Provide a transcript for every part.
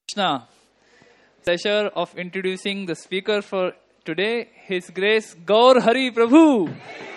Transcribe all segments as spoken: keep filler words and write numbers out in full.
Krishna. Pleasure of introducing the speaker for today, His Grace Gaur Hari Prabhu.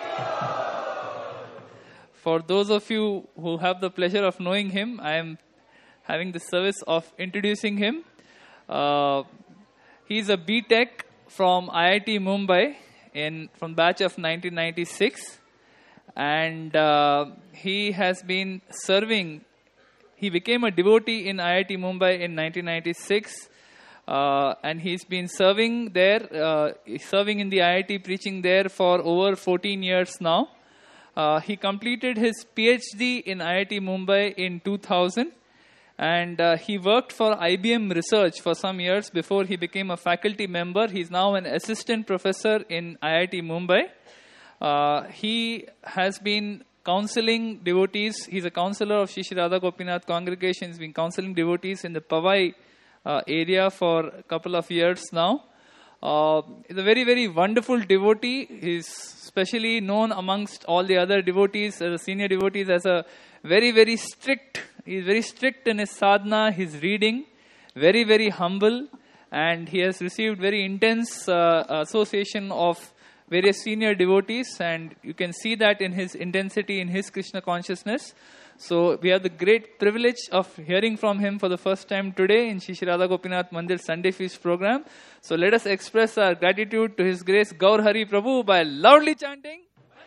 For those of you who have the pleasure of knowing him, I am having the service of introducing him. Uh, he is a B Tech from I I T Mumbai in from batch of nineteen ninety-six, and uh, he has been serving. He became a devotee in I I T Mumbai in nineteen ninety-six, uh, and he's been serving there, uh, serving in the I I T, preaching there for over fourteen years now. Uh, he completed his PhD in I I T Mumbai in two thousand, and uh, he worked for I B M Research for some years before he became a faculty member. He's now an assistant professor in I I T Mumbai. Uh, he has been counseling devotees. He's a counselor of Shri Shri Radha Gopinath congregation. He's been counseling devotees in the Powai uh, area for a couple of years now. Uh, he's a very, very wonderful devotee. He's specially known amongst all the other devotees, as a senior devotees, as a very, very strict. He's very strict in his sadhana, his reading, very, very humble, and he has received very intense uh, association of various senior devotees, and you can see that in his intensity, in his Krishna consciousness. So we have the great privilege of hearing from him for the first time today in Shri Shri Radha Gopinath Mandir Sunday Feast program. So let us express our gratitude to His Grace Gaur Hari Prabhu by loudly chanting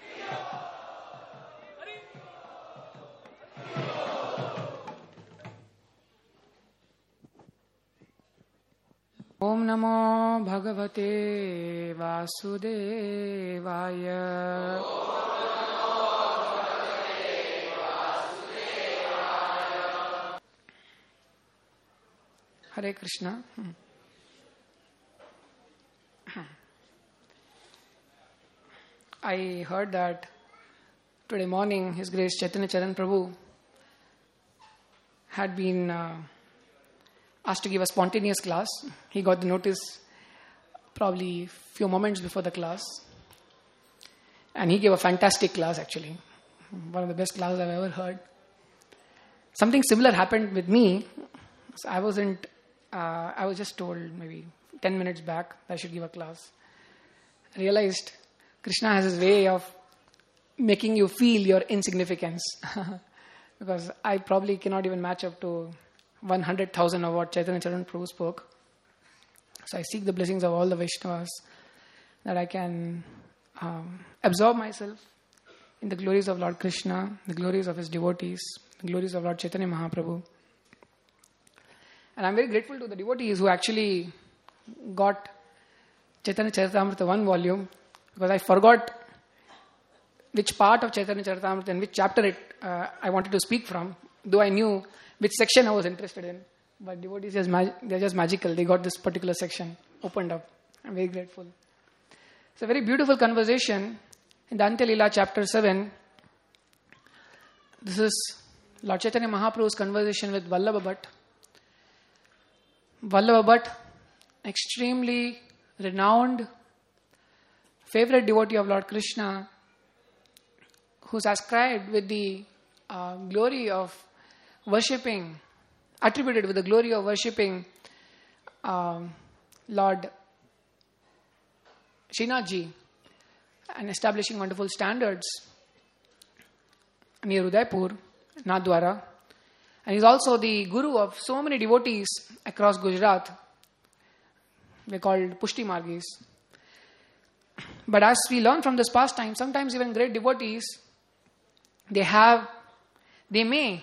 Om Namo Bhagavate Vasudevaya. Hare Krishna. I heard that today morning His Grace Chaitanya Charan Prabhu had been uh, asked to give a spontaneous class. He got the notice probably a few moments before the class. And he gave a fantastic class actually. One of the best classes I've ever heard. Something similar happened with me. So I wasn't, uh, I was just told maybe ten minutes back that I should give a class. I realized Krishna has his way of making you feel your insignificance. Because I probably cannot even match up to one hundred thousand of what Chaitanya Charan Prabhu spoke. So I seek the blessings of all the Vaishnavas that I can um, absorb myself in the glories of Lord Krishna, the glories of his devotees, the glories of Lord Chaitanya Mahaprabhu. And I'm very grateful to the devotees who actually got Chaitanya Charitamrita one volume, because I forgot which part of Chaitanya Charitamrita and which chapter it uh, I wanted to speak from, though I knew which section I was interested in. But devotees, just mag- they're just magical. They got this particular section opened up. I'm very grateful. It's a very beautiful conversation in the Antya Leela chapter seven. This is Lord Chaitanya Mahaprabhu's conversation with Vallabha Bhatt. Vallabha Bhatt, extremely renowned, favorite devotee of Lord Krishna, who's ascribed with the uh, glory of worshipping, attributed with the glory of worshipping um, Lord Srinathji and establishing wonderful standards near Udaipur, Nathdwara. And he's also the guru of so many devotees across Gujarat. They're called Pushti Margis. But as we learn from this pastime, sometimes even great devotees, they have, they may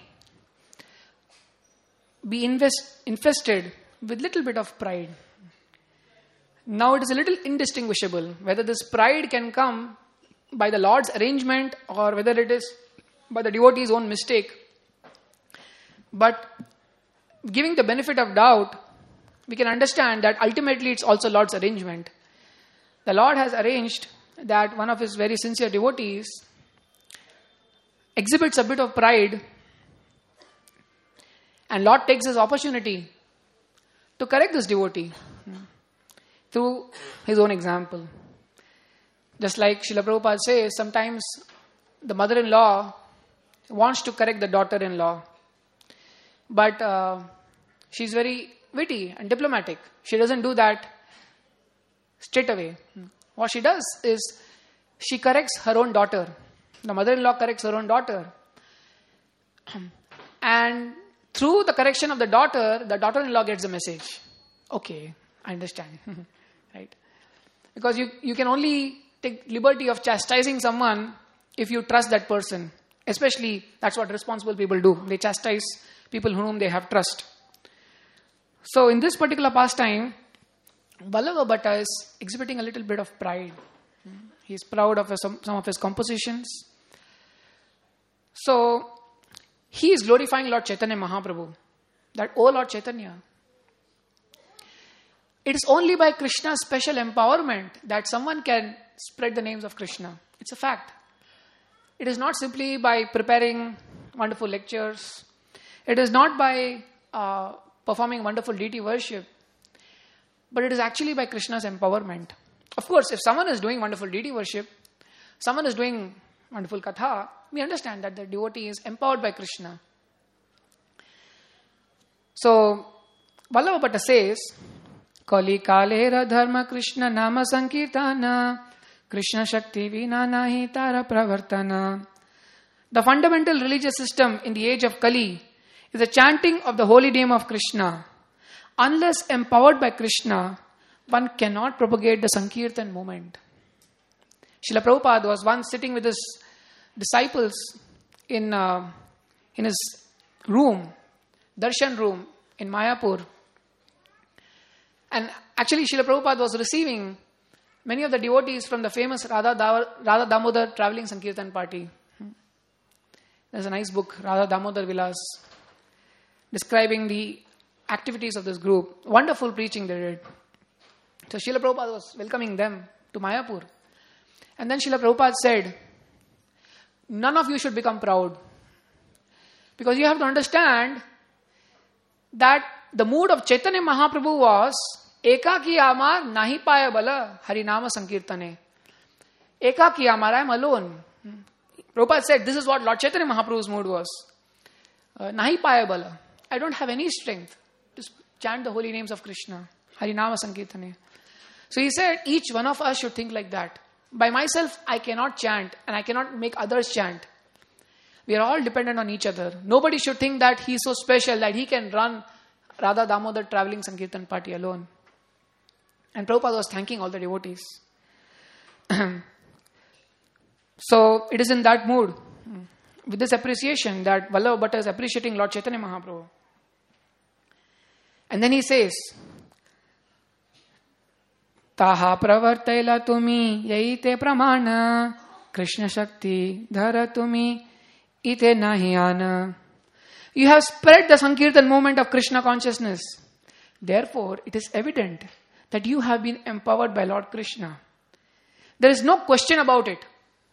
be invest, infested with little bit of pride. Now it is a little indistinguishable whether this pride can come by the Lord's arrangement or whether it is by the devotee's own mistake. But giving the benefit of doubt, we can understand that ultimately it's also Lord's arrangement. The Lord has arranged that one of his very sincere devotees exhibits a bit of pride, and Lord takes his opportunity to correct this devotee through his own example. Just like Srila Prabhupada says, sometimes the mother-in-law wants to correct the daughter-in-law. But uh, she's very witty and diplomatic. She doesn't do that straight away. What she does is she corrects her own daughter. The mother-in-law corrects her own daughter. And through the correction of the daughter, the daughter-in-law gets the message. Okay, I understand. Right? Because you, you can only take liberty of chastising someone if you trust that person. Especially, that's what responsible people do. They chastise people whom they have trust. So in this particular pastime, Vallabha Bhatta is exhibiting a little bit of pride. He is proud of some, some of his compositions. So, he is glorifying Lord Chaitanya Mahaprabhu. That, oh Lord Chaitanya, it is only by Krishna's special empowerment that someone can spread the names of Krishna. It's a fact. It is not simply by preparing wonderful lectures. It is not by uh, performing wonderful deity worship. But it is actually by Krishna's empowerment. Of course, if someone is doing wonderful deity worship, someone is doing wonderful katha, we understand that the devotee is empowered by Krishna. So, Vallabha Bhatta says, Kali kalera dharma Krishna nama sankirtana Krishna shakti vina nahi tara pravartana. The fundamental religious system in the age of Kali is the chanting of the holy name of Krishna. Unless empowered by Krishna, one cannot propagate the Sankirtan movement. Srila Prabhupada was once sitting with his disciples in, uh, in his room, darshan room in Mayapur. And actually Srila Prabhupada was receiving many of the devotees from the famous Radha, da- Radha Damodar traveling Sankirtan party. There's a nice book, Radha Damodar Vilas, describing the activities of this group. Wonderful preaching they did. So Srila Prabhupada was welcoming them to Mayapur. And then Srila Prabhupada said, none of you should become proud. Because you have to understand that the mood of Chaitanya Mahaprabhu was, Ekaki amar nahi paya bala harinama sankirtane. Ekaki amar, I am alone. Prabhupada said, this is what Lord Chaitanya Mahaprabhu's mood was. Uh, nahi paya bala. I don't have any strength to chant the holy names of Krishna. Harinama sankirtane. So he said, each one of us should think like that. By myself, I cannot chant and I cannot make others chant. We are all dependent on each other. Nobody should think that he is so special that he can run Radha Damodar traveling Sankirtan party alone. And Prabhupada was thanking all the devotees. So it is in that mood, with this appreciation, that Vallabha Bhatta is appreciating Lord Chaitanya Mahaprabhu. And then he says, Taha pravartaila tumi yaite pramana Krishna Shakti dhara tumi ite nahyana. You have spread the Sankirtan movement of Krishna consciousness. Therefore, it is evident that you have been empowered by Lord Krishna. There is no question about it.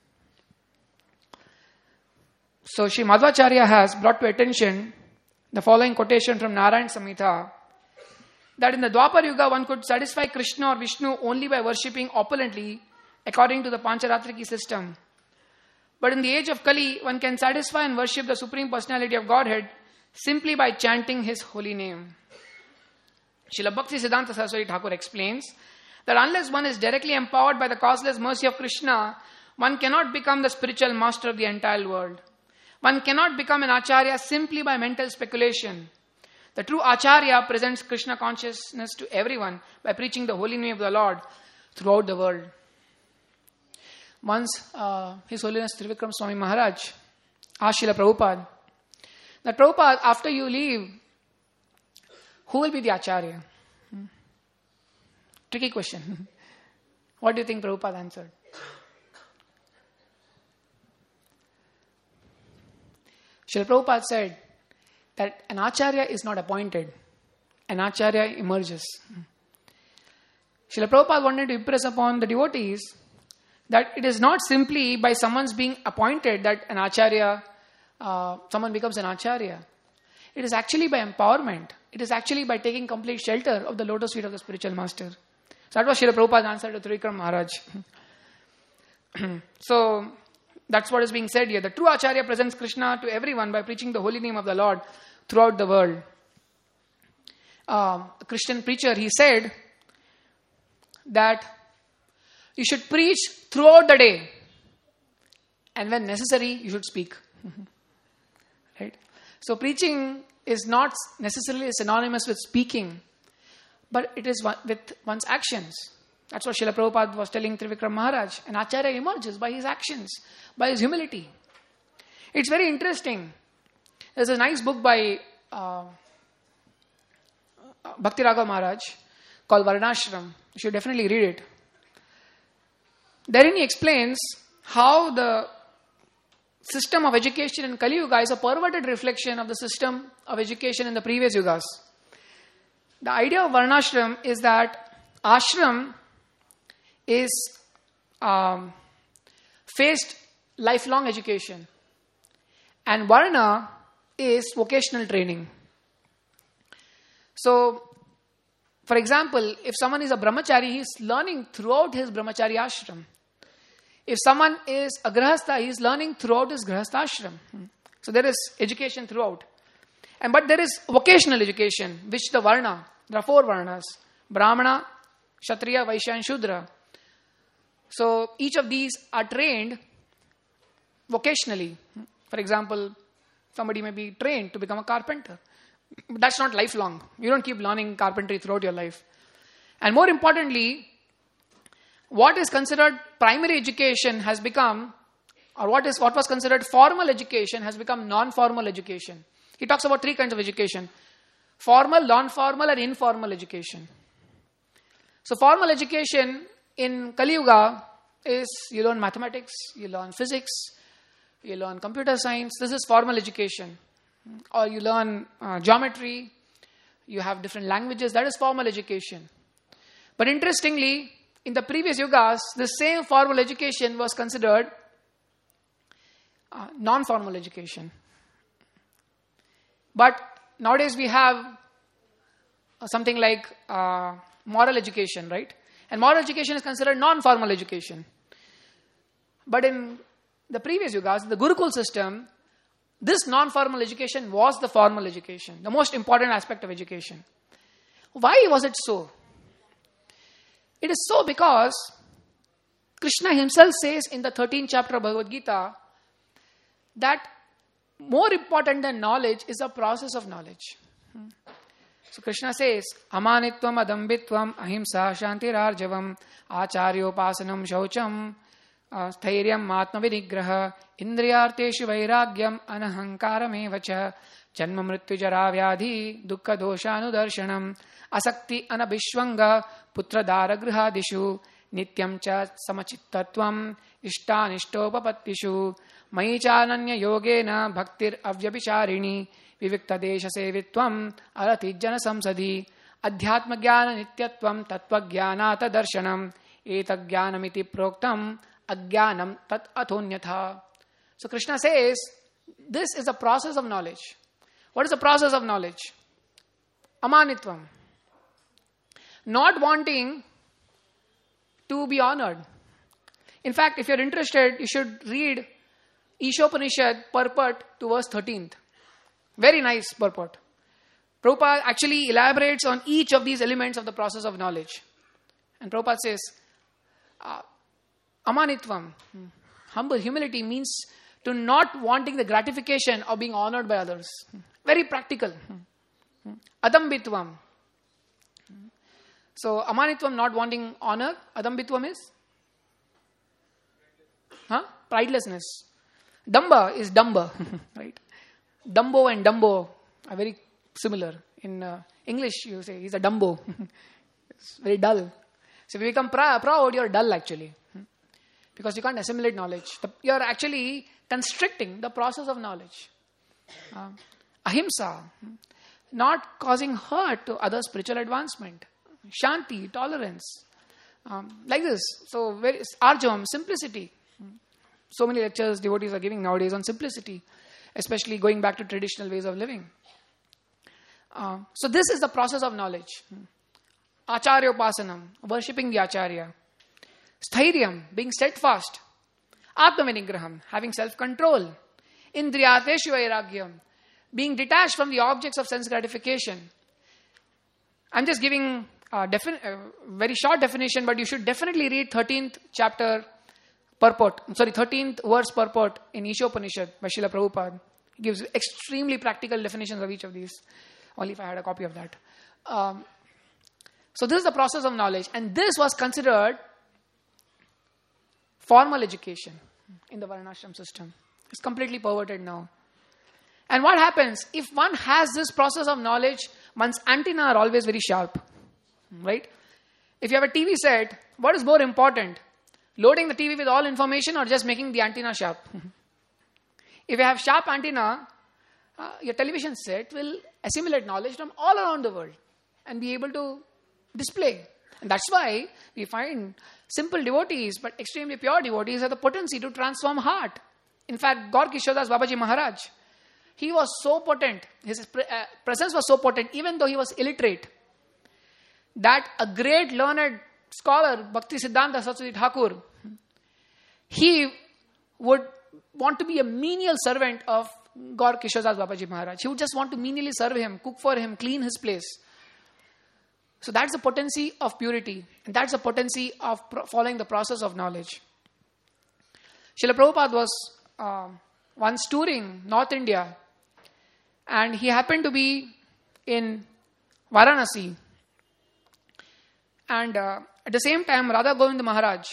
So, Sri Madhvacharya has brought to attention the following quotation from Narayan Samhita, that in the Dwapar Yuga one could satisfy Krishna or Vishnu only by worshipping opulently according to the Pancharatriki system. But in the age of Kali, one can satisfy and worship the Supreme Personality of Godhead simply by chanting His holy name. Srila Bhakti Siddhanta Saraswati Thakur explains that unless one is directly empowered by the causeless mercy of Krishna, one cannot become the spiritual master of the entire world. One cannot become an Acharya simply by mental speculation. The true Acharya presents Krishna consciousness to everyone by preaching the holy name of the Lord throughout the world. Once, uh, His Holiness Trivikram Swami Maharaj asked Srila Prabhupada, that Prabhupada, after you leave, who will be the Acharya? Hmm? Tricky question. What do you think Prabhupada answered? Srila Prabhupada said that an Acharya is not appointed. An Acharya emerges. Srila Prabhupada wanted to impress upon the devotees that it is not simply by someone's being appointed that an Acharya, uh, someone becomes an Acharya. It is actually by empowerment. It is actually by taking complete shelter of the lotus feet of the spiritual master. So that was Srila Prabhupada's answer to Trivikram Maharaj. So that's what is being said here. The true Acharya presents Krishna to everyone by preaching the holy name of the Lord throughout the world. um, a Christian preacher, he said that you should preach throughout the day, and when necessary, you should speak. Right? So preaching is not necessarily synonymous with speaking, but it is one, with one's actions. That's what Srila Prabhupada was telling Trivikram Maharaj. An Acharya emerges by his actions, by his humility. It's very interesting. There's a nice book by uh, Bhakti Raghav Maharaj called Varnashram. You should definitely read it. Therein he explains how the system of education in Kali Yuga is a perverted reflection of the system of education in the previous yugas. The idea of Varnashram is that ashram is um, faced lifelong education, and Varna is vocational training. So, for example, if someone is a brahmachari, he is learning throughout his brahmachari ashram. If someone is a grahastha, he is learning throughout his grahastha ashram. So there is education throughout. And but there is vocational education, which the varna, there are four varnas: Brahmana, Kshatriya, Vaishya and Shudra. So each of these are trained vocationally. For example, somebody may be trained to become a carpenter. But that's not lifelong. You don't keep learning carpentry throughout your life. And more importantly, what is considered primary education has become, or what is what was considered formal education has become non-formal education. He talks about three kinds of education: formal, non-formal and informal education. So formal education in Kali Yuga is you learn mathematics, you learn physics, you learn computer science. This is formal education. Or you learn uh, geometry, you have different languages. That is formal education. But interestingly, in the previous yugas, the same formal education was considered uh, non-formal education. But nowadays we have uh, something like uh, moral education, right? And moral education is considered non-formal education. But in the previous yugas, the Gurukul system, this non-formal education was the formal education, the most important aspect of education. Why was it so? It is so because Krishna himself says in the thirteenth chapter of Bhagavad Gita that more important than knowledge is the process of knowledge. So Krishna says, Amanitvam adambitvam ahimsa shantirarjavam acharyopasanam shaucham स्थैर्यम आत्म विनिग्रह इंद्रियार्थेषु वैराग्यम अनहंकारम एवच जन्म मृत्यु जरा व्याधि दुःख दोषानुदर्शनम असक्ति अनभिष्वंग पुत्रदार गृहादिषु नित्यं च समचित्तत्वम इष्टानिष्टोपपत्तिषु मयि चानन्य योगेन भक्तिर् अव्यभिचारिणी विविक्त देश सेवित्वम अरतिज्जन संसदि अध्यात्म ज्ञान नित्यत्वम तत्वज्ञानात दर्शनम एतज्ञानमिति प्रोक्तम Ajnanam tat athonyatha. So Krishna says, this is a process of knowledge. What is the process of knowledge? Amanitvam. Not wanting to be honored. In fact, if you're interested, you should read Ishopanishad purport to verse thirteenth. Very nice purport. Prabhupada actually elaborates on each of these elements of the process of knowledge. And Prabhupada says, uh, Amanitvam, humble humility means to not wanting the gratification of being honored by others. Very practical. Adambitvam. So amanitvam, not wanting honor. Adambitvam is? Huh? Pridelessness. Damba is Dumba. Right? Dumbo and Dumbo are very similar. In uh, English you say he's a Dumbo. It's very dull. So if you become pr- proud, you're dull actually. Because you can't assimilate knowledge. The, you're actually constricting the process of knowledge. Uh, ahimsa, not causing hurt to other spiritual advancement. Shanti, tolerance. Um, like this. So, very, arjavam, simplicity. So many lectures devotees are giving nowadays on simplicity, especially going back to traditional ways of living. Uh, so this is the process of knowledge. Acharya upasanam, worshipping the Acharya. Sthairyam, being steadfast. Atma vinigraham, having self-control. Indriyateshu vairagyam, being detached from the objects of sense gratification. I'm just giving a defin- a very short definition, but you should definitely read thirteenth chapter purport, sorry, thirteenth verse purport in Ishopanishad by Srila Prabhupada. He gives extremely practical definitions of each of these. Only if I had a copy of that. Um, so this is the process of knowledge. And this was considered formal education in the Varnashram system. It's completely perverted now. And what happens? If one has this process of knowledge, one's antenna are always very sharp. Right? If you have a T V set, what is more important? Loading the T V with all information or just making the antenna sharp? If you have sharp antenna, uh, your television set will assimilate knowledge from all around the world and be able to display. And that's why we find simple devotees but extremely pure devotees have the potency to transform heart. In fact, Gaur Kishodas Babaji Maharaj, he was so potent, his pre- uh, presence was so potent, even though he was illiterate, that a great learned scholar, Bhakti Siddhanta Saraswati Thakur, he would want to be a menial servant of Gaur Kishodas Babaji Maharaj. He would just want to menially serve him, cook for him, clean his place. So that's the potency of purity. And that's the potency of pro- following the process of knowledge. Srila Prabhupada was uh, once touring North India, and he happened to be in Varanasi. And uh, at the same time, Radha Govinda Maharaj,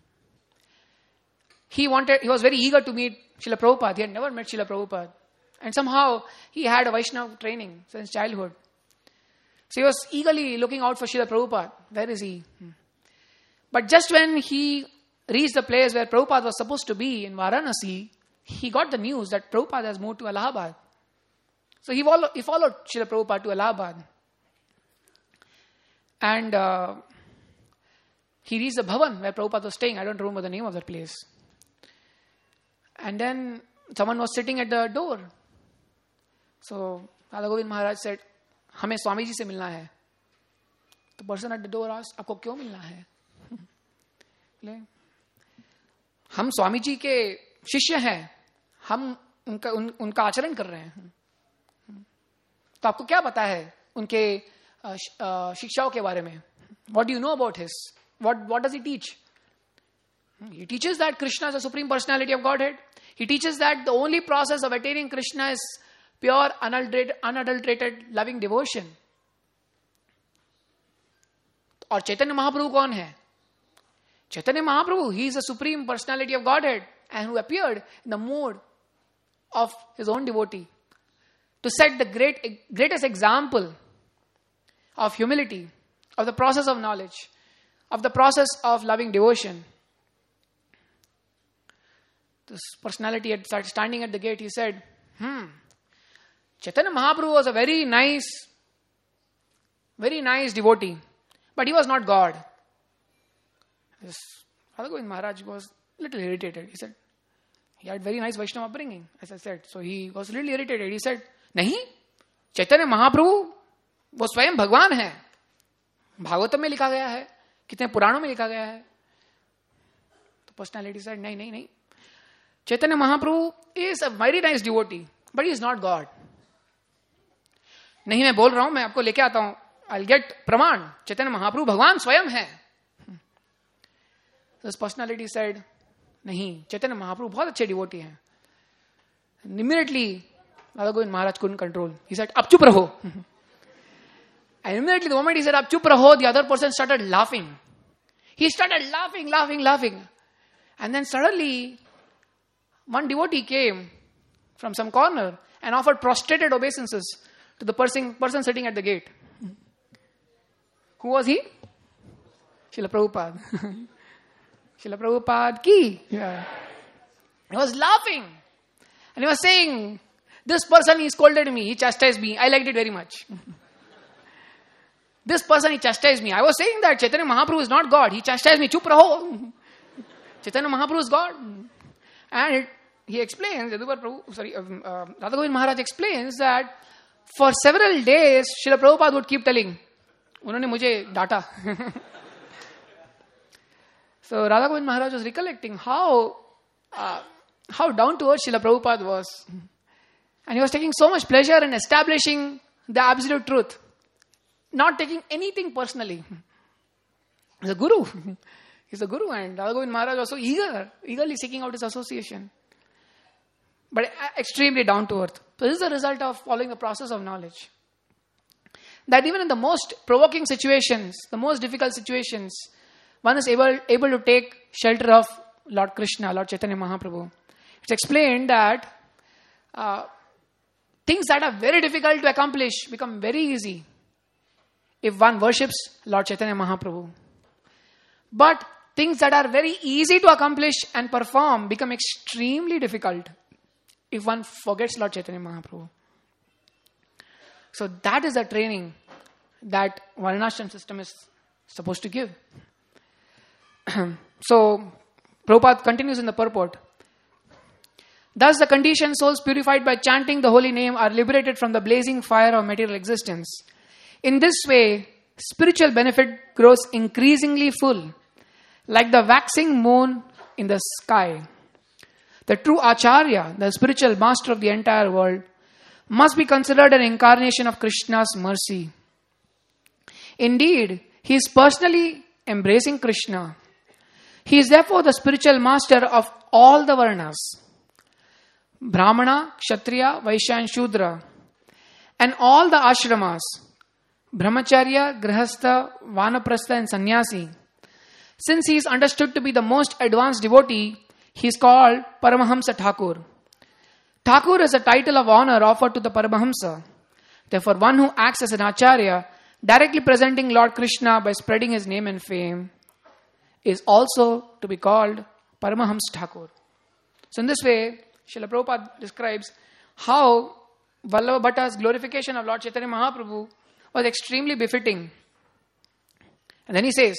he wanted, he was very eager to meet Srila Prabhupada. He had never met Srila Prabhupada. And somehow he had a Vaishnava training since childhood. So he was eagerly looking out for Srila Prabhupada. Where is he? Hmm. But just when he reached the place where Prabhupada was supposed to be in Varanasi, he got the news that Prabhupada has moved to Allahabad. So he followed, he followed Srila Prabhupada to Allahabad. And uh, he reached the Bhavan where Prabhupada was staying. I don't remember the name of that place. And then someone was sitting at the door. So Radha Govind Maharaj said, हमें स्वामी जी से मिलना है. The person at the door asked, आपको क्यों मिलना है? हम स्वामी जी के शिष्य हैं. हम उनका उन, उनका आचरण कर रहे हैं. तो आपको क्या पता है उनके शिक्षाओं के बारे में? What do you know about his? What what does he teach? He teaches that Krishna is the Supreme Personality of Godhead. He teaches that the only process of attaining Krishna is pure, unadulterated, unadulterated loving devotion. और चैतन्य महाप्रभु कौन है? Chaitanya Mahaprabhu, he is the Supreme Personality of Godhead and who appeared in the mode of his own devotee to set the great, greatest example of humility, of the process of knowledge, of the process of loving devotion. This personality had started standing at the gate. He said, hmm, Chaitanya Mahaprabhu was a very nice, very nice devotee, but he was not God. This Radha Govind Maharaj was a little irritated. He said, he had very nice Vaishnava upbringing, as I said. So he was a little irritated. He said, नहीं, चैतन्य महाप्रभु वो स्वयं भगवान है. भागवतम में लिखा गया है, कितने पुराणों में लिखा गया है. तो पर्सनालिटी said, नहीं नहीं नहीं, Chaitanya Mahaprabhu is a very nice devotee, but he is not God. नहीं, मैं बोल रहा हूं, मैं आपको लेके आता हूं. I'll get प्रमाण. चैतन्य महाप्रभु भगवान स्वयं है. This personality said, नहीं, चैतन्य महाप्रभु बहुत अच्छे devotee हैं. Immediately, Radha Govind Maharaj couldn't control. He said, अब चुप रहो. And immediately the moment he said, अब चुप रहो, the other person started laughing. He started laughing, laughing, laughing. And then suddenly, one devotee came from some corner and offered prostrated obeisances to the person, person sitting at the gate. Who was he? Srila Prabhupada. Srila Prabhupada ki. Yeah. He was laughing. And he was saying, this person, he scolded me, he chastised me. I liked it very much. This person, he chastised me. I was saying that Chaitanya Mahaprabhu is not God. He chastised me. Chup raho. Chaitanya Mahaprabhu is God. And it, he explains, Prabhu, sorry, um, uh, Radha Govind Maharaj explains that for several days, Srila Prabhupada would keep telling, उन्होंने मुझे डांटा. So Radha Govind Maharaj was recollecting how uh, how down to earth Srila Prabhupada was. And he was taking so much pleasure in establishing the absolute truth. not taking anything personally. He's a guru. He's a guru, and Radha Govind Maharaj also eager, eagerly seeking out his association. But extremely down to earth. So this is the result of following the process of knowledge. That even in the most provoking situations, the most difficult situations, one is able, able to take shelter of Lord Krishna, Lord Chaitanya Mahaprabhu. It's explained that uh, things that are very difficult to accomplish become very easy if one worships Lord Chaitanya Mahaprabhu. But things that are very easy to accomplish and perform become extremely difficult if one forgets Lord Chaitanya Mahaprabhu. So that is the training that Varnashram system is supposed to give. So Prabhupada continues in the purport. Thus the conditioned souls purified by chanting the holy name are liberated from the blazing fire of material existence. In this way, spiritual benefit grows increasingly full, like the waxing moon in the sky. The true Acharya, the spiritual master of the entire world, must be considered an incarnation of Krishna's mercy. Indeed, he is personally embracing Krishna. He is therefore the spiritual master of all the Varnas, Brahmana, Kshatriya, Vaishya and Shudra, and all the ashramas, Brahmacharya, Grihastha, Vanaprastha and Sannyasi. Since he is understood to be the most advanced devotee, he is called Paramahamsa Thakur. Thakur is a title of honor offered to the Paramahamsa. Therefore, one who acts as an Acharya, directly presenting Lord Krishna by spreading his name and fame, is also to be called Paramahamsa Thakur. So in this way, Srila Prabhupada describes how Vallabha Bhatta's glorification of Lord Chaitanya Mahaprabhu was extremely befitting. And then he says,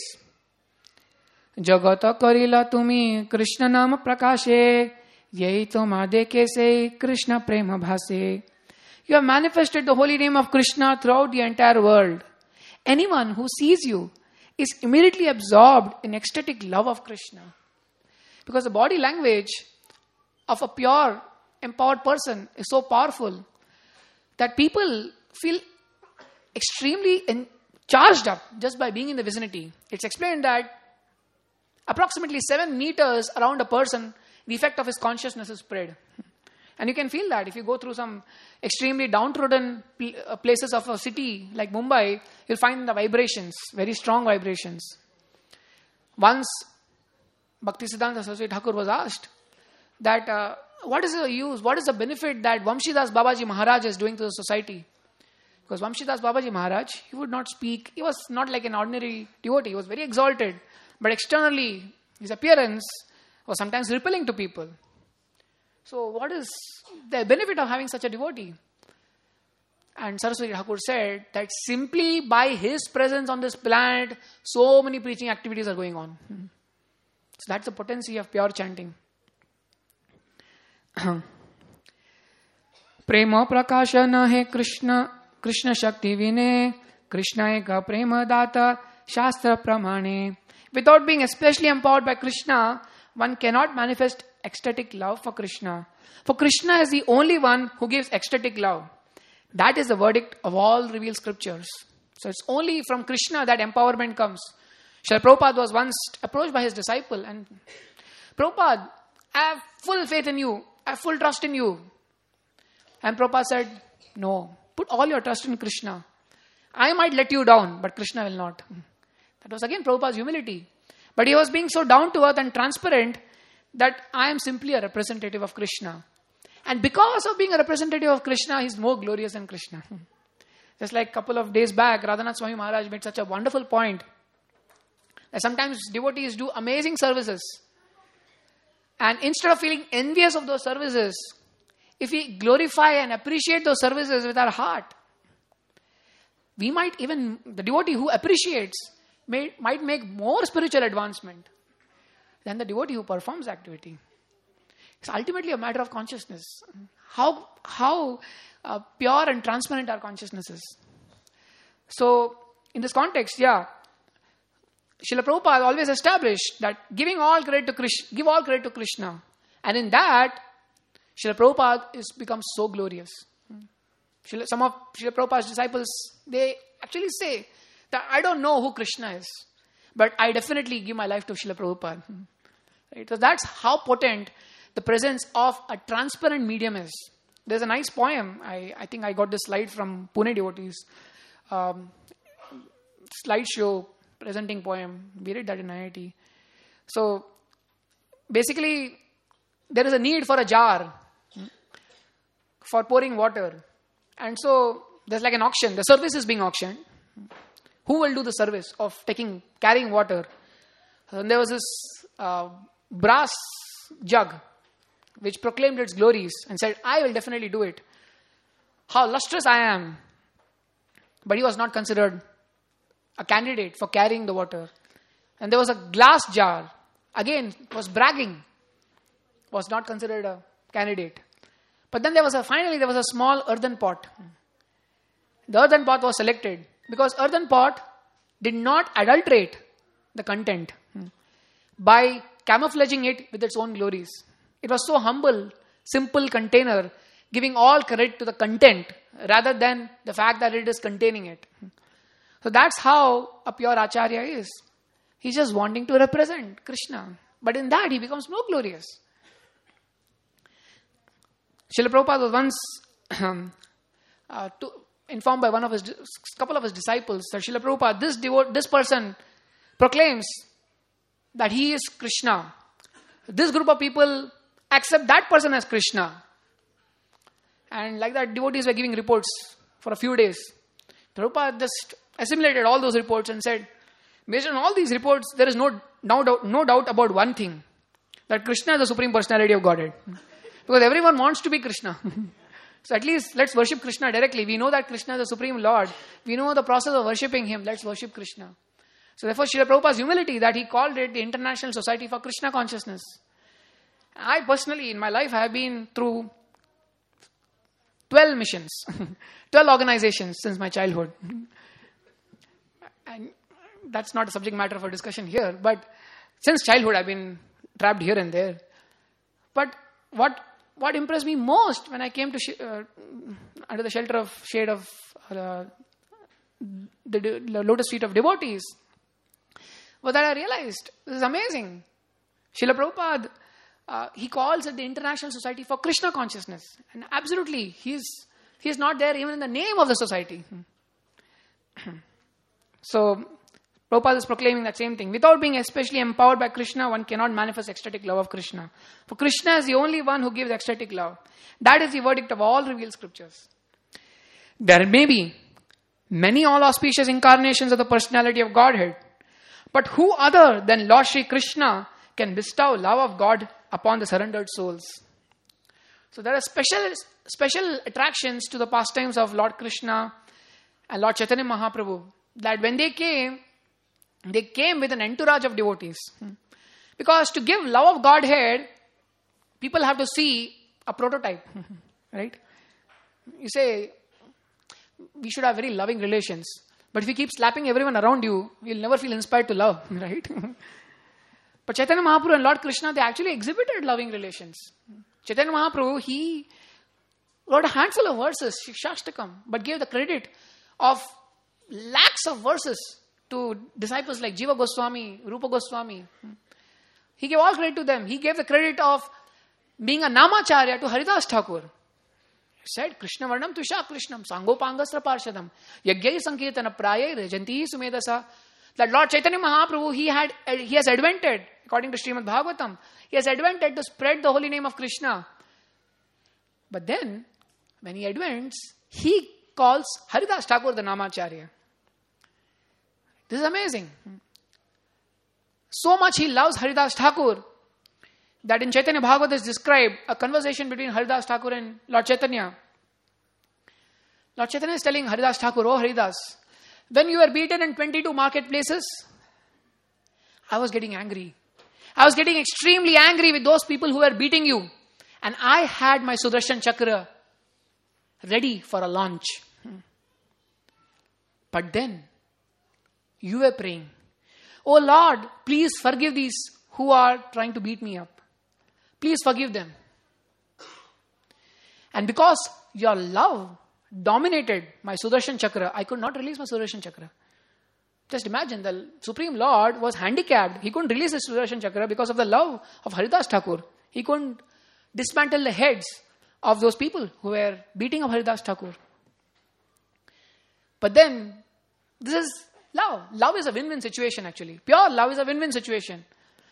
Jagata karila tumi Krishna nama prakashe Yehi toma dekhe se Krishna prema bhase. You have manifested the holy name of Krishna throughout the entire world. Anyone who sees you is immediately absorbed in ecstatic love of Krishna. Because the body language of a pure, empowered person is so powerful that people feel extremely in, charged up just by being in the vicinity. It's explained that approximately seven meters around a person, the effect of his consciousness is spread. And you can feel that if you go through some extremely downtrodden places of a city like Mumbai, you'll find the vibrations, very strong vibrations. Once Bhaktisiddhanta Saraswati Thakur was asked that uh, what is the use, what is the benefit that Vamshidas Babaji Maharaj is doing to the society? Because Vamshidas Babaji Maharaj, he would not speak, he was not like an ordinary devotee, he was very exalted. But externally, his appearance was sometimes repelling to people. So what is the benefit of having such a devotee? And Saraswati Thakur said that simply by his presence on this planet, so many preaching activities are going on. So that's the potency of pure chanting. Prema prakashana hai Krishna, Krishna Shakti vine, Krishna eka prema data, Shastra pramane. Without being especially empowered by Krishna, one cannot manifest ecstatic love for Krishna. For Krishna is the only one who gives ecstatic love. That is the verdict of all revealed scriptures. So it's only from Krishna that empowerment comes. Srila Prabhupada was once approached by his disciple and, Prabhupada, I have full faith in you. I have full trust in you. And Prabhupada said, no, put all your trust in Krishna. I might let you down, but Krishna will not. That was again Prabhupada's humility. But he was being so down to earth and transparent that I am simply a representative of Krishna. And because of being a representative of Krishna, he is more glorious than Krishna. Just like a couple of days back, Radhanath Swami Maharaj made such a wonderful point that sometimes devotees do amazing services. And instead of feeling envious of those services, if we glorify and appreciate those services with our heart, we might even, the devotee who appreciates, may, might make more spiritual advancement than the devotee who performs activity. It's ultimately a matter of consciousness. How, how uh, pure and transparent our consciousness is. So, in this context, yeah, Srila Prabhupada always established that giving all credit to Krishna, give all credit to Krishna. And in that, Srila Prabhupada is becomes so glorious. Srila- Some of Srila Prabhupada's disciples, they actually say that I don't know who Krishna is, but I definitely give my life to Srila Prabhupada. Right? So that's how potent the presence of a transparent medium is. There's a nice poem. I, I think I got this slide from Pune devotees. Um, slideshow presenting poem. We read that in I I T. So basically, there is a need for a jar for pouring water. And so there's like an auction. The service is being auctioned. Who will do the service of taking, carrying water? And there was this uh, brass jug which proclaimed its glories and said, I will definitely do it. How lustrous I am. But he was not considered a candidate for carrying the water. And there was a glass jar. Again, was bragging. Was not considered a candidate. But then there was a, finally there was a small earthen pot. The earthen pot was selected because earthen pot did not adulterate the content by camouflaging it with its own glories. It was so humble, simple container, giving all credit to the content rather than the fact that it is containing it. So that's how a pure Acharya is. He's just wanting to represent Krishna. But in that, he becomes more glorious. Srila Prabhupada was once um, uh, to, informed by one of his, couple of his disciples that Srila Prabhupada, this, devo- this person proclaims that he is Krishna. This group of people accept that person as Krishna. And like that, devotees were giving reports for a few days. Prabhupada just assimilated all those reports and said, based on all these reports, there is no, no, doubt, no doubt about one thing, that Krishna is the Supreme Personality of Godhead. Because everyone wants to be Krishna. So at least let's worship Krishna directly. We know that Krishna is the Supreme Lord. We know the process of worshipping Him. Let's worship Krishna. So therefore, Srila Prabhupada's humility, that he called it the International Society for Krishna Consciousness. I personally, in my life, I have been through twelve missions, twelve organizations since my childhood. And that's not a subject matter for discussion here, but since childhood I've been trapped here and there. But what what impressed me most when I came to sh- uh, under the shelter of shade of uh, the, the lotus feet of devotees was that I realized this is amazing. Srila Prabhupada, uh, he calls it the International Society for Krishna Consciousness, and absolutely he's he's not there even in the name of the society. So Prabhupada is proclaiming that same thing. Without being especially empowered by Krishna, one cannot manifest ecstatic love of Krishna. For Krishna is the only one who gives ecstatic love. That is the verdict of all revealed scriptures. There may be many all auspicious incarnations of the personality of Godhead, but who other than Lord Shri Krishna can bestow love of God upon the surrendered souls? So there are special, special attractions to the pastimes of Lord Krishna and Lord Chaitanya Mahaprabhu, that when they came, they came with an entourage of devotees. Because to give love of Godhead, people have to see a prototype. Right? You say, we should have very loving relations. But if you keep slapping everyone around you, you'll never feel inspired to love. Right? But Chaitanya Mahaprabhu and Lord Krishna, they actually exhibited loving relations. Chaitanya Mahaprabhu, he wrote a handful of verses, Shikshashtakam, but gave the credit of lakhs of verses to disciples like Jiva Goswami, Rupa Goswami. He gave all credit to them. He gave the credit of being a Namacharya to Haridas Thakur. He said, Krishna Varnam Tusha Krishnam, Sangopangasra Parshadam, Yagyai Sankirtana Prayai Rejanti Sumedasa. That Lord Chaitanya Mahaprabhu, he had he has advented, according to Srimad Bhagavatam, he has advented to spread the holy name of Krishna. But then, when he advents, he calls Haridas Thakur the Namacharya. This is amazing. So much he loves Haridas Thakur that in Chaitanya Bhagavata is described a conversation between Haridas Thakur and Lord Chaitanya. Lord Chaitanya is telling Haridas Thakur, oh Haridas, when you were beaten in twenty-two marketplaces, I was getting angry. I was getting extremely angry with those people who were beating you. And I had my Sudarshan Chakra ready for a launch. But then, you were praying, oh Lord, please forgive these who are trying to beat me up. Please forgive them. And because your love dominated my Sudarshan Chakra, I could not release my Sudarshan Chakra. Just imagine, the Supreme Lord was handicapped. He couldn't release his Sudarshan Chakra because of the love of Haridas Thakur. He couldn't dismantle the heads of those people who were beating up Haridas Thakur. But then, this is love. Love is a win-win situation actually. Pure love is a win-win situation.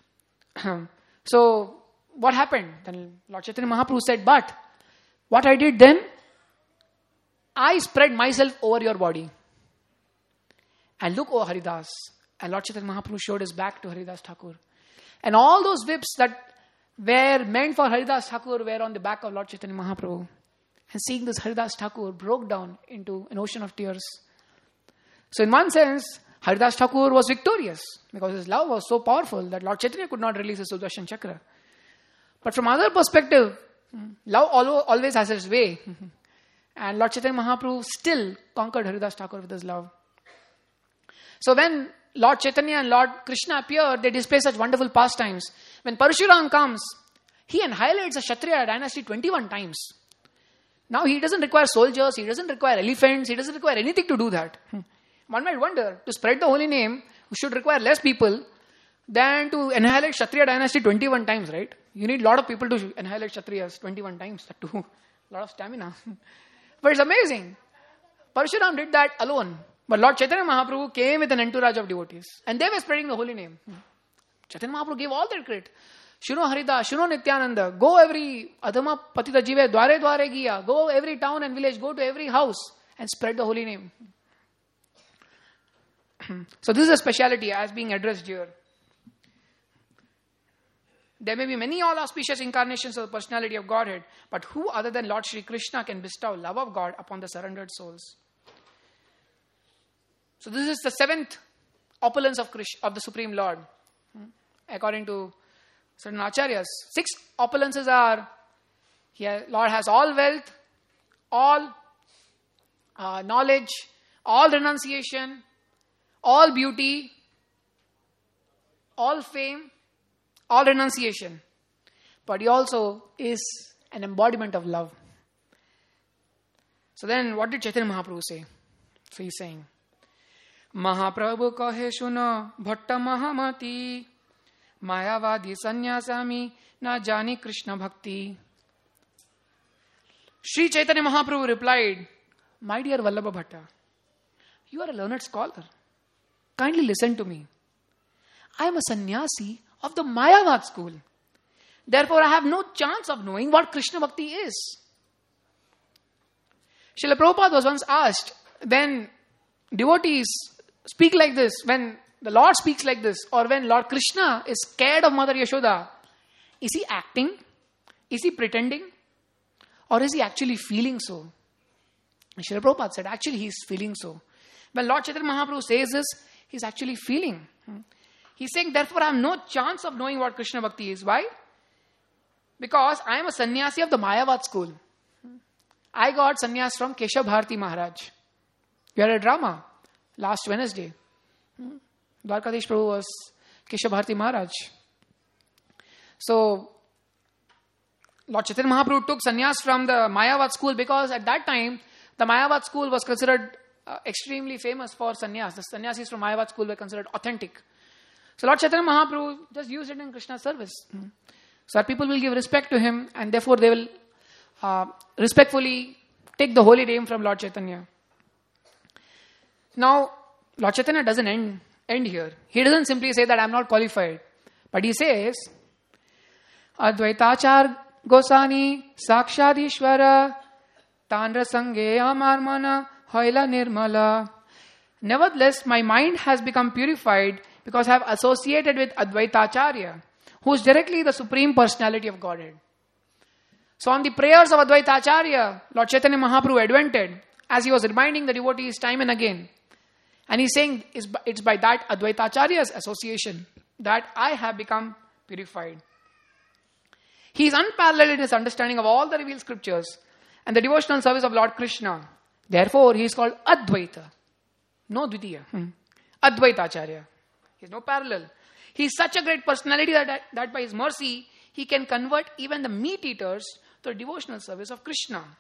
So, what happened? Then Lord Chaitanya Mahaprabhu said, but what I did then, I spread myself over your body. And look, oh Haridas. And Lord Chaitanya Mahaprabhu showed his back to Haridas Thakur. And all those whips that were meant for Haridas Thakur were on the back of Lord Chaitanya Mahaprabhu. And seeing this, Haridas Thakur broke down into an ocean of tears. So in one sense, Haridas Thakur was victorious because his love was so powerful that Lord Chaitanya could not release his Sudarshan Chakra. But from other perspective, love always has its way. And Lord Chaitanya Mahaprabhu still conquered Haridas Thakur with his love. So when Lord Chaitanya and Lord Krishna appear, they display such wonderful pastimes. When Parshuram comes, he annihilates a Kshatriya dynasty twenty-one times. Now he doesn't require soldiers, he doesn't require elephants, he doesn't require anything to do that. One might wonder, to spread the holy name, we should require less people than to annihilate Kshatriya dynasty twenty-one times, right? You need a lot of people to annihilate Kshatriyas twenty-one times, that too. A lot of stamina. But it's amazing. Parshuram did that alone. But Lord Chaitanya Mahaprabhu came with an entourage of devotees. And they were spreading the holy name. Chaitanya Mahaprabhu gave all that credit. Shuno Harida, Shuno Nityananda. Go every Adhama Patita Jive, Dware Dware Giya. Go every town and village. Go to every house and spread the holy name. So this is a speciality as being addressed here. There may be many all auspicious incarnations of the personality of Godhead. But who other than Lord Shri Krishna can bestow love of God upon the surrendered souls? So this is the seventh opulence of Krishna, of the Supreme Lord. According to certain acharyas, six opulences are, here Lord has all wealth, all uh, knowledge, all renunciation, all beauty, all fame, all renunciation. But he also is an embodiment of love. So then what did Chaitanya Mahaprabhu say? So he's saying, Mahaprabhu kahe suno bhatta mahamati mayavadi sannyasami na jani Krishna bhakti. Sri Chaitanya Mahaprabhu replied, my dear Vallabha Bhatta, you are a learned scholar. Kindly listen to me. I am a sannyasi of the Mayavad school. Therefore, I have no chance of knowing what Krishna bhakti is. Srila Prabhupada was once asked, when devotees speak like this, when the Lord speaks like this, or when Lord Krishna is scared of Mother Yashoda, is he acting? Is he pretending? Or is he actually feeling so? And Srila Prabhupada said, actually he is feeling so. When Lord Chaitanya Mahaprabhu says this, he is actually feeling. He's saying, therefore I have no chance of knowing what Krishna bhakti is. Why? Because I am a sannyasi of the Mayavad school. I got sannyas from Keshav Bharati Maharaj. We had a drama last Wednesday. Dwarkadish Prabhu was Keshav Bharati Maharaj. So, Lord Chaitanya Mahaprabhu took sannyas from the Mayavad school because at that time, the Mayavad school was considered uh, extremely famous for sannyas. The sannyasis from Mayavad school were considered authentic. So, Lord Chaitanya Mahaprabhu just used it in Krishna's service. So, our people will give respect to him and therefore they will uh, respectfully take the holy name from Lord Chaitanya. Now, Lord Chaitanya doesn't end, end here. He doesn't simply say that I am not qualified. But he says, Advaitachar Gosani Sakshadishwara Tandra Sange Amarmana Hoila Nirmala. Nevertheless, my mind has become purified because I have associated with Advaitacharya, who is directly the Supreme Personality of Godhead. So on the prayers of Advaitacharya, Lord Chaitanya Mahaprabhu advented as he was reminding the devotees time and again. And he's saying it's by that Advaitacharya's association that I have become purified. He is unparalleled in his understanding of all the revealed scriptures and the devotional service of Lord Krishna. Therefore, he is called Advaita. No Dvitiya. Hmm. Advaitacharya. He has no parallel. He is such a great personality that, that by his mercy, he can convert even the meat eaters to the devotional service of Krishna.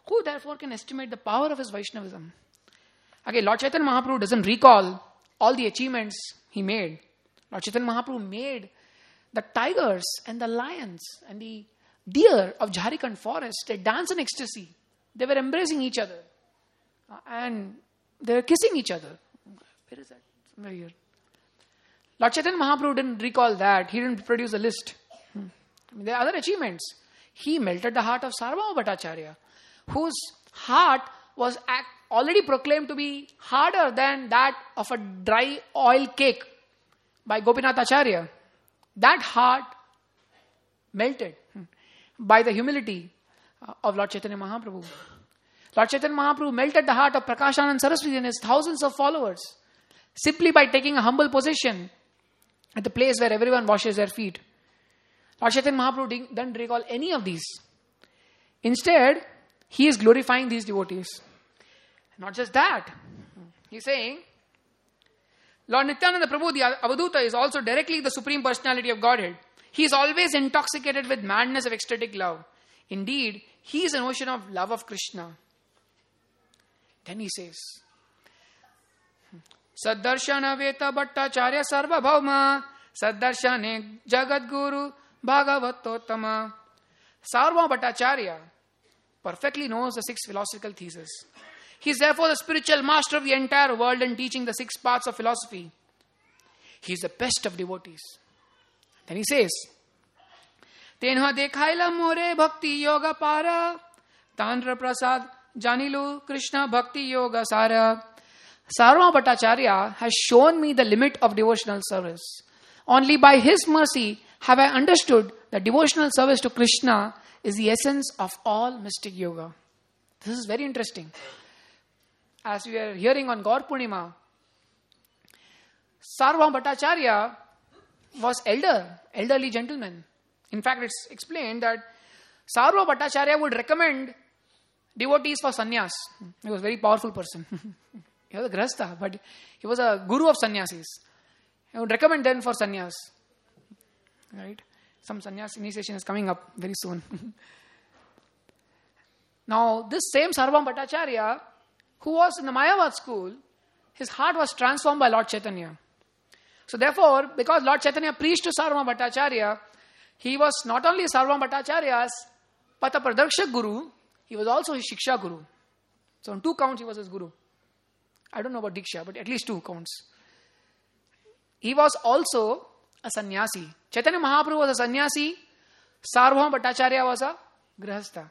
Who therefore can estimate the power of his Vaishnavism? Again, Lord Chaitanya Mahaprabhu doesn't recall all the achievements he made. Lord Chaitanya Mahaprabhu made the tigers and the lions and the deer of Jharkhand forest. They dance in ecstasy. They were embracing each other. Uh, and they were kissing each other. Where is that? Somewhere here. Lord Chaitanya Mahaprabhu didn't recall that. He didn't produce a list. Hmm. I mean, there are other achievements. He melted the heart of Sarvabhauma Bhattacharya, whose heart was act- already proclaimed to be harder than that of a dry oil cake by Gopinath Acharya. That heart melted by the humility of Lord Chaitanya Mahaprabhu. Lord Chaitanya Mahaprabhu melted the heart of Prakashanand Saraswati and his thousands of followers simply by taking a humble position at the place where everyone washes their feet. Lord Chaitanya Mahaprabhu didn't recall any of these. Instead, he is glorifying these devotees. Not just that. He is saying, Lord Nityananda Prabhu, the Avaduta, is also directly the Supreme Personality of Godhead. He is always intoxicated with madness of ecstatic love. Indeed, he is an ocean of love of Krishna. Then he says, Saddarshana Veta Bhattacharya Sarva Bhauma Saddarshane Jagat Guru Bhagavatottama. Sarva Bhattacharya perfectly knows the six philosophical theses. He is therefore the spiritual master of the entire world and teaching the six paths of philosophy. He is the best of devotees. Then he says, Tenha dekhaila more bhakti yoga para Tantra prasad janilu Krishna bhakti yoga sara. Sarva Bhattacharya has shown me the limit of devotional service. Only by his mercy have I understood that devotional service to Krishna is the essence of all mystic yoga. This is very interesting. As we are hearing on Gaur Purnima, Sarva Bhattacharya was elder, elderly gentleman. In fact, it's explained that Sarva Bhattacharya would recommend devotees for sannyas. He was a very powerful person. He was a grahastha, but he was a guru of sannyasis. He would recommend them for sannyas. Right? Some sannyas initiation is coming up very soon. Now, this same Sarva Bhattacharya, who was in the Mayavad school, his heart was transformed by Lord Chaitanya. So therefore, because Lord Chaitanya preached to Sarva Bhattacharya, he was not only Sarva Bhattacharya's Pata Pradarshak Guru, he was also his Shiksha Guru. So on two counts he was his Guru. I don't know about Diksha, but at least two counts. He was also a sannyasi. Chaitanya Mahaprabhu was a sannyasi. Sarva Bhattacharya was a grahastha.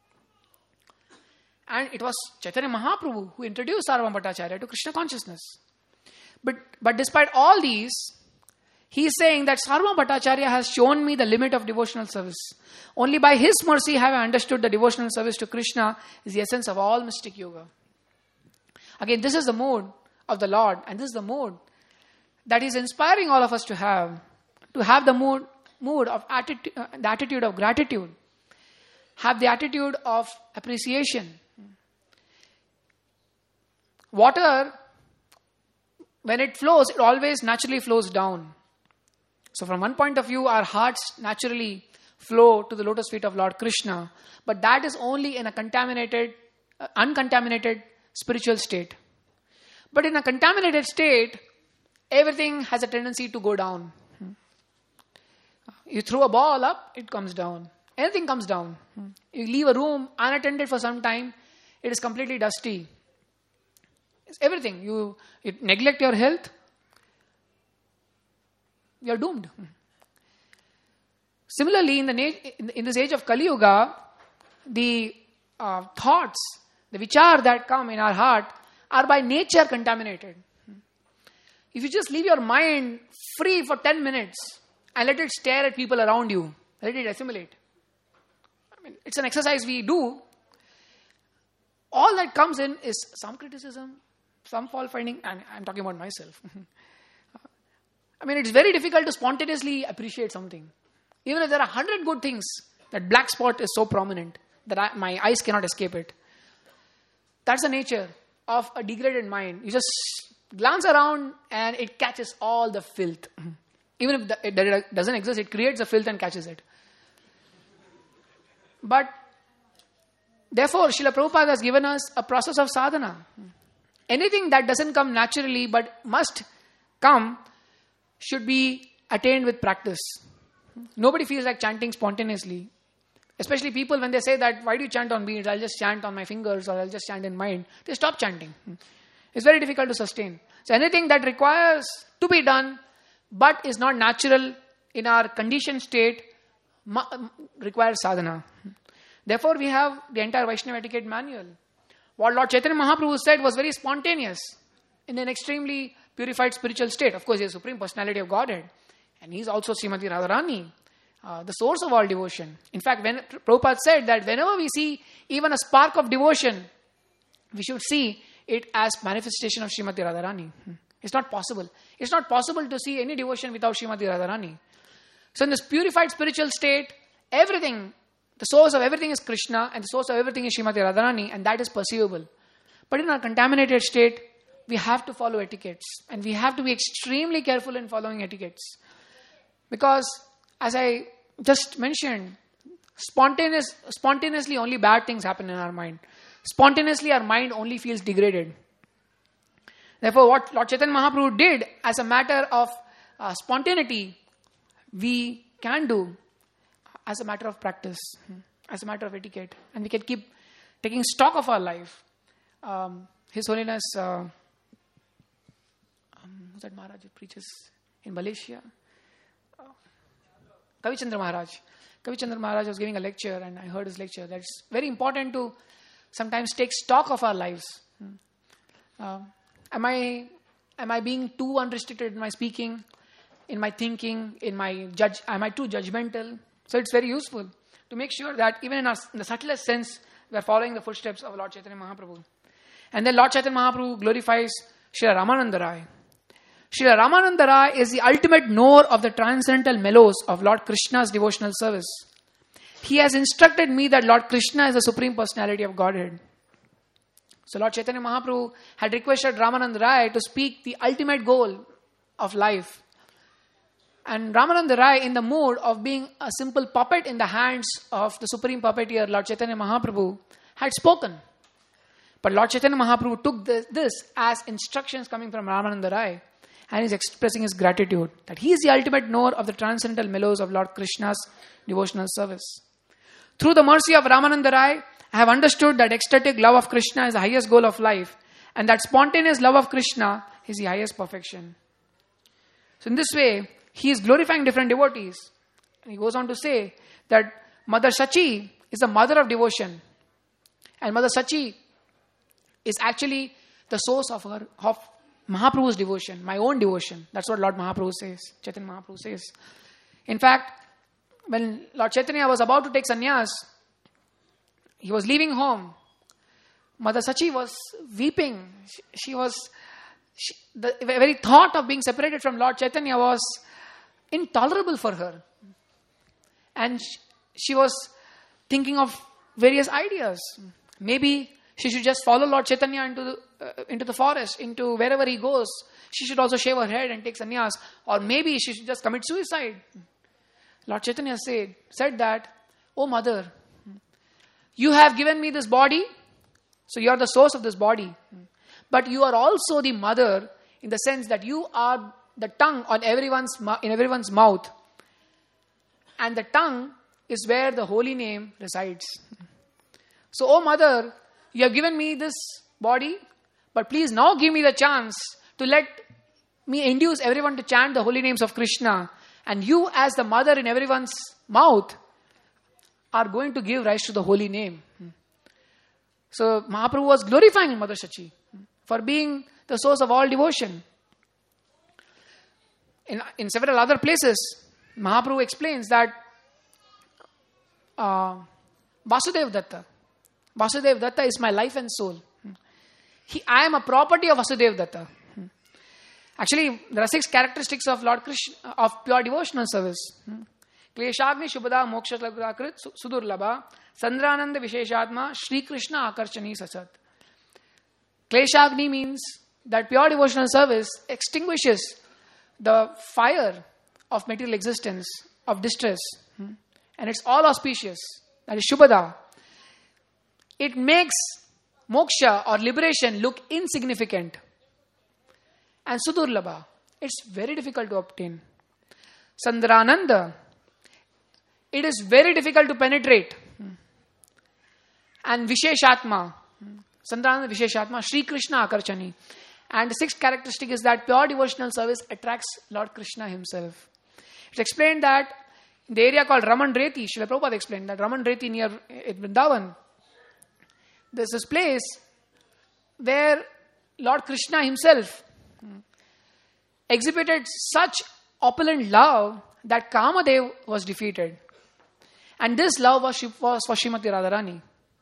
And it was Chaitanya Mahaprabhu who introduced Sarva Bhattacharya to Krishna consciousness. But, but despite all these, he is saying that Sarva Bhattacharya has shown me the limit of devotional service. Only by his mercy have I understood that devotional service to Krishna is the essence of all mystic yoga. Again, this is the mode of the Lord, and this is the mode that is inspiring all of us to have. To have the mood, mood of attitude, uh, the attitude of gratitude. Have the attitude of appreciation. Water, when it flows, it always naturally flows down. So from one point of view, our hearts naturally flow to the lotus feet of Lord Krishna. But that is only in a contaminated, uh, uncontaminated spiritual state. But in a contaminated state, everything has a tendency to go down. You throw a ball up, it comes down. Anything comes down. You leave a room unattended for some time, it is completely dusty. It's everything. You, you neglect your health, you are doomed. Similarly, in, the na- in this age of Kali Yuga, the uh, thoughts, the vichar that come in our heart are by nature contaminated. If you just leave your mind free for ten minutes and let it stare at people around you, let it assimilate. I mean, it's an exercise we do. All that comes in is some criticism, some fault finding, and I'm talking about myself. I mean, it's very difficult to spontaneously appreciate something. Even if there are a hundred good things, that black spot is so prominent that I, my eyes cannot escape it. That's the nature of a degraded mind. You just glance around and it catches all the filth. Even if the, it doesn't exist, it creates the filth and catches it. But Therefore, Srila Prabhupada has given us a process of sadhana. Anything that doesn't come naturally but must come should be attained with practice. Nobody feels like chanting spontaneously. Especially people when they say that, why do you chant on beads? I'll just chant on my fingers or I'll just chant in mind. They stop chanting. It's very difficult to sustain. So anything that requires to be done but is not natural in our conditioned state requires sadhana. Therefore, we have the entire Vaishnava etiquette manual. What Lord Chaitanya Mahaprabhu said was very spontaneous in an extremely purified spiritual state. Of course, he is the Supreme Personality of Godhead. And he is also Srimati Radharani, uh, the source of all devotion. In fact, when Prabhupada said that whenever we see even a spark of devotion, we should see it as manifestation of Srimati Radharani. It's not possible. It's not possible to see any devotion without Srimati Radharani. So in this purified spiritual state, everything, the source of everything is Krishna and the source of everything is Srimati Radharani, and that is perceivable. But in our contaminated state, we have to follow etiquettes and we have to be extremely careful in following etiquettes. Because as I just mentioned, spontaneous, spontaneously only bad things happen in our mind. Spontaneously our mind only feels degraded. Therefore, what Lord Chaitanya Mahaprabhu did as a matter of uh, spontaneity, we can do as a matter of practice, as a matter of etiquette. And we can keep taking stock of our life. Um, His Holiness, uh, um, who's that Maharaj who preaches in Malaysia? Uh, Kavichandra Maharaj. Kavichandra Maharaj was giving a lecture and I heard his lecture. That's very important to sometimes take stock of our lives. Uh, am I am I being too unrestricted in my speaking, in my thinking, in my judge? Am I too judgmental? So it's very useful to make sure that even in, our, in the subtlest sense, we are following the footsteps of Lord Chaitanya Mahaprabhu. And then Lord Chaitanya Mahaprabhu glorifies Srila Ramananda Rai. Srila Ramananda Rai is the ultimate knower of the transcendental mellows of Lord Krishna's devotional service. He has instructed me that Lord Krishna is the Supreme Personality of Godhead. So Lord Chaitanya Mahaprabhu had requested Ramananda Rai to speak the ultimate goal of life. And Ramananda Rai, in the mood of being a simple puppet in the hands of the Supreme Puppeteer, Lord Chaitanya Mahaprabhu, had spoken. But Lord Chaitanya Mahaprabhu took this, this as instructions coming from Ramananda Rai and is expressing his gratitude that he is the ultimate knower of the transcendental mellows of Lord Krishna's devotional service. Through the mercy of Ramananda Rai, I have understood that ecstatic love of Krishna is the highest goal of life and that spontaneous love of Krishna is the highest perfection. So in this way, he is glorifying different devotees. And he goes on to say that Mother Sachi is the mother of devotion. And Mother Sachi is actually the source of her of Mahaprabhu's devotion, my own devotion. That's what Lord Mahaprabhu says, Chaitanya Mahaprabhu says. In fact, when Lord Chaitanya was about to take sannyas, he was leaving home. Mother Sachi was weeping. She, she was, she, the very thought of being separated from Lord Chaitanya was intolerable for her. And she, she was thinking of various ideas. Maybe she should just follow Lord Chaitanya into the, uh, into the forest, into wherever he goes. She should also shave her head and take sannyas. Or maybe she should just commit suicide. Lord Chaitanya said, said that, "Oh mother, you have given me this body, so you are the source of this body. But you are also the mother in the sense that you are the tongue on everyone's in everyone's mouth. And the tongue is where the holy name resides. So, oh mother, you have given me this body, but please now give me the chance to let me induce everyone to chant the holy names of Krishna. And you as the mother in everyone's mouth are going to give rise to the holy name." So Mahaprabhu was glorifying Mother Sachi for being the source of all devotion. In, in several other places, Mahaprabhu explains that uh, Vasudev Datta, Vasudev Datta is my life and soul. He, I am a property of Vasudev Datta. Actually, there are six characteristics of Lord Krishna, of pure devotional service. Kleshagni Shubhada Moksha Krit Sudurlabha Sandrananda Visheshatma Shri Krishna Akarchani Sasat. Kleshagni means that pure devotional service extinguishes the fire of material existence, of distress. And it's all auspicious. That is Shubhada. it makes moksha or liberation look insignificant and sudurlabha. It's very difficult to obtain. Sandrananda, it is very difficult to penetrate. And Visheshatma, Sandrananda Visheshatma, Sri Krishna Akarchani. And the sixth characteristic is that pure devotional service attracts Lord Krishna himself. It's explained that in the area called Raman Reti, Srila Prabhupada explained that Raman Reti near Vrindavan, there's this place where Lord Krishna himself exhibited such opulent love that Kamadev was defeated. And this love was, was for Srimati Radharani.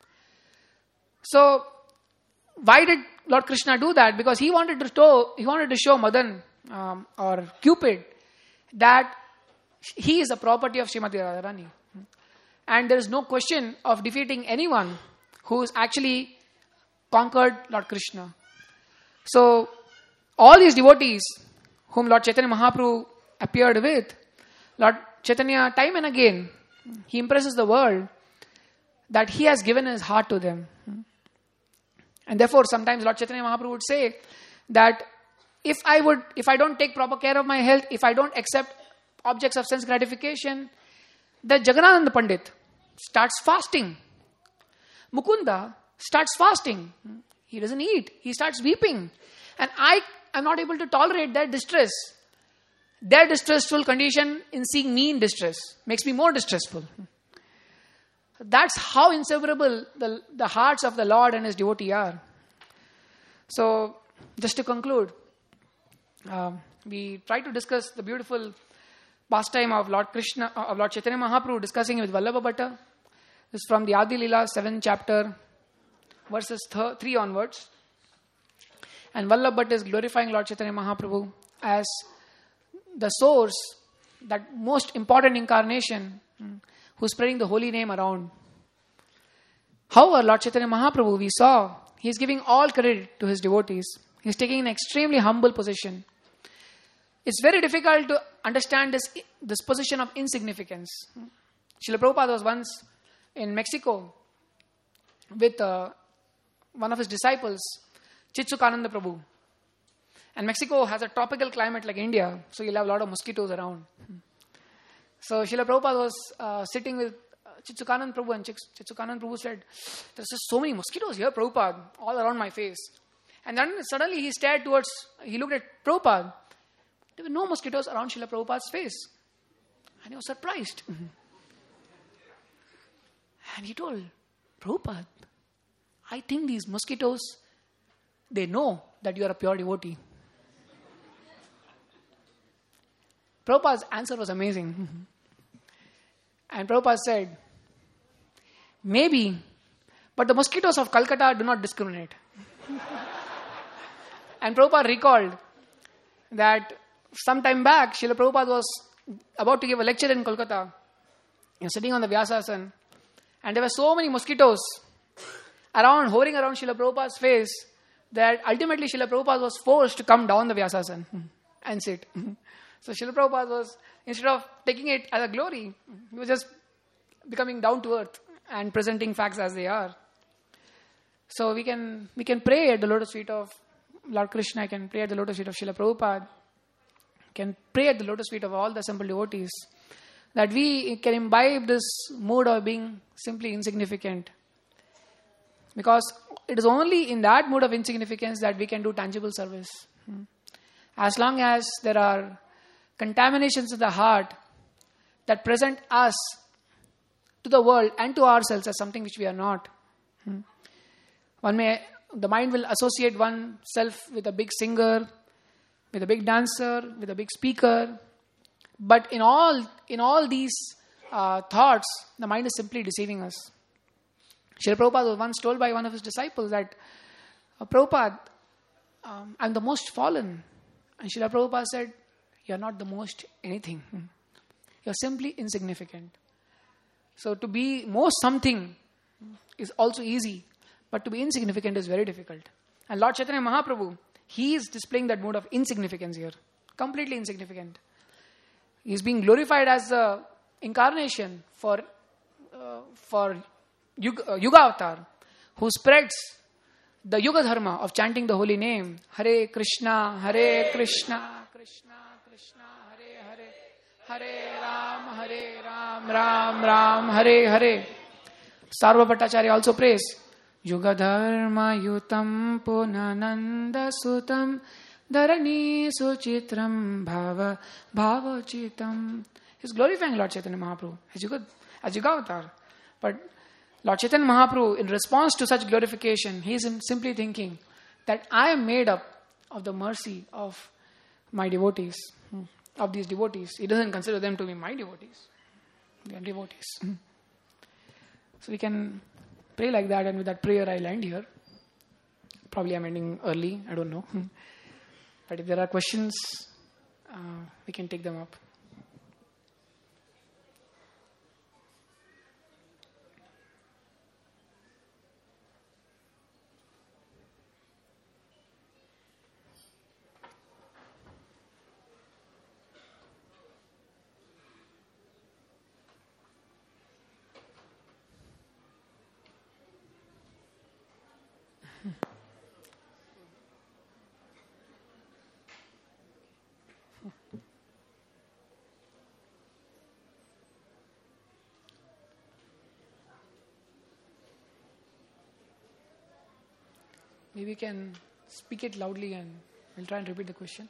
So, why did Lord Krishna do that? Because he wanted to show, he wanted to show Madan um, or Cupid that he is the property of Srimati Radharani. And there is no question of defeating anyone who is actually conquered Lord Krishna. So, all these devotees whom Lord Chaitanya Mahaprabhu appeared with, Lord Chaitanya time and again, he impresses the world that he has given his heart to them. And therefore, sometimes Lord Chaitanya Mahaprabhu would say that if I would, if I don't take proper care of my health, if I don't accept objects of sense gratification, the Jagannatha Pandit starts fasting. Mukunda starts fasting. He doesn't eat. He starts weeping. And I am not able to tolerate their distress. Their distressful condition in seeing me in distress makes me more distressful. That's how inseparable the, the hearts of the Lord and His devotee are. So, just to conclude, uh, we try to discuss the beautiful pastime of Lord Krishna, uh, of Lord Chaitanya Mahaprabhu discussing with Vallabha Bhatta. This is from the Adi Leela, seventh chapter, verses th- three onwards. And Vallabha Bhatta is glorifying Lord Chaitanya Mahaprabhu as the source, that most important incarnation, who's spreading the holy name around. However, Lord Chaitanya Mahaprabhu, we saw, he is giving all credit to his devotees. He is taking an extremely humble position. It's very difficult to understand this, this position of insignificance. Srila Prabhupada was once in Mexico with uh, one of his disciples, Chitsukananda Prabhu. And Mexico has a tropical climate like India, so you'll have a lot of mosquitoes around. So Srila Prabhupada was uh, sitting with uh, Chitsukananda Prabhu, and Chits- Chitsukananda Prabhu said, "There's just so many mosquitoes here, Prabhupada, all around my face." And then suddenly he stared towards, he looked at Prabhupada. There were no mosquitoes around Srila Prabhupada's face. And he was surprised. And he told, "Prabhupada, I think these mosquitoes, they know that you are a pure devotee." Prabhupada's answer was amazing. And Prabhupada said, "Maybe, but the mosquitoes of Calcutta do not discriminate." And Prabhupada recalled that some time back, Srila Prabhupada was about to give a lecture in Kolkata. He was sitting on the Vyasasana, and there were so many mosquitoes around, hovering around Srila Prabhupada's face, that ultimately Srila Prabhupada was forced to come down the Vyasasana and sit. So Srila Prabhupada was, instead of taking it as a glory, he was just becoming down to earth and presenting facts as they are. So we can we can pray at the lotus feet of Lord Krishna, I can pray at the lotus feet of Srila Prabhupada, can pray at the lotus feet of all the assembled devotees, that we can imbibe this mood of being simply insignificant. Because it is only in that mood of insignificance that we can do tangible service. As long as there are contaminations in the heart that present us to the world and to ourselves as something which we are not. One may, the mind will associate oneself with a big singer, with a big dancer, with a big speaker. But in all, in all these uh, thoughts, the mind is simply deceiving us. Srila Prabhupada was once told by one of his disciples that, uh, Prabhupada, um, I'm the most fallen. And Srila Prabhupada said, "You're not the most anything. You're simply insignificant." So to be most something is also easy, but to be insignificant is very difficult. And Lord Chaitanya Mahaprabhu, he is displaying that mode of insignificance here. Completely insignificant. He is being glorified as the incarnation for, uh, for Yuga, uh, Yuga Avatar, who spreads the Yuga Dharma of chanting the holy name. Hare Krishna, Hare Krishna, Krishna Krishna, Hare Hare, Hare Ram, Hare Ram, Ram Ram, Hare Hare. Sarva Bhattacharya also prays, Yuga Dharma Yutam Punananda Sutam Dharani Suchitram Bhava Bhava Chitam. He's glorifying Lord Chaitanya Mahaprabhu as Yuga, as Yuga Avatar. But Lord Chaitanya Mahaprabhu, in response to such glorification, he is simply thinking that I am made up of the mercy of my devotees, of these devotees. He doesn't consider them to be my devotees. They are devotees. So we can pray like that, and with that prayer I land here. Probably I'm ending early, I don't know. But if there are questions, uh, we can take them up. Maybe you can speak it loudly and we'll try and repeat the question.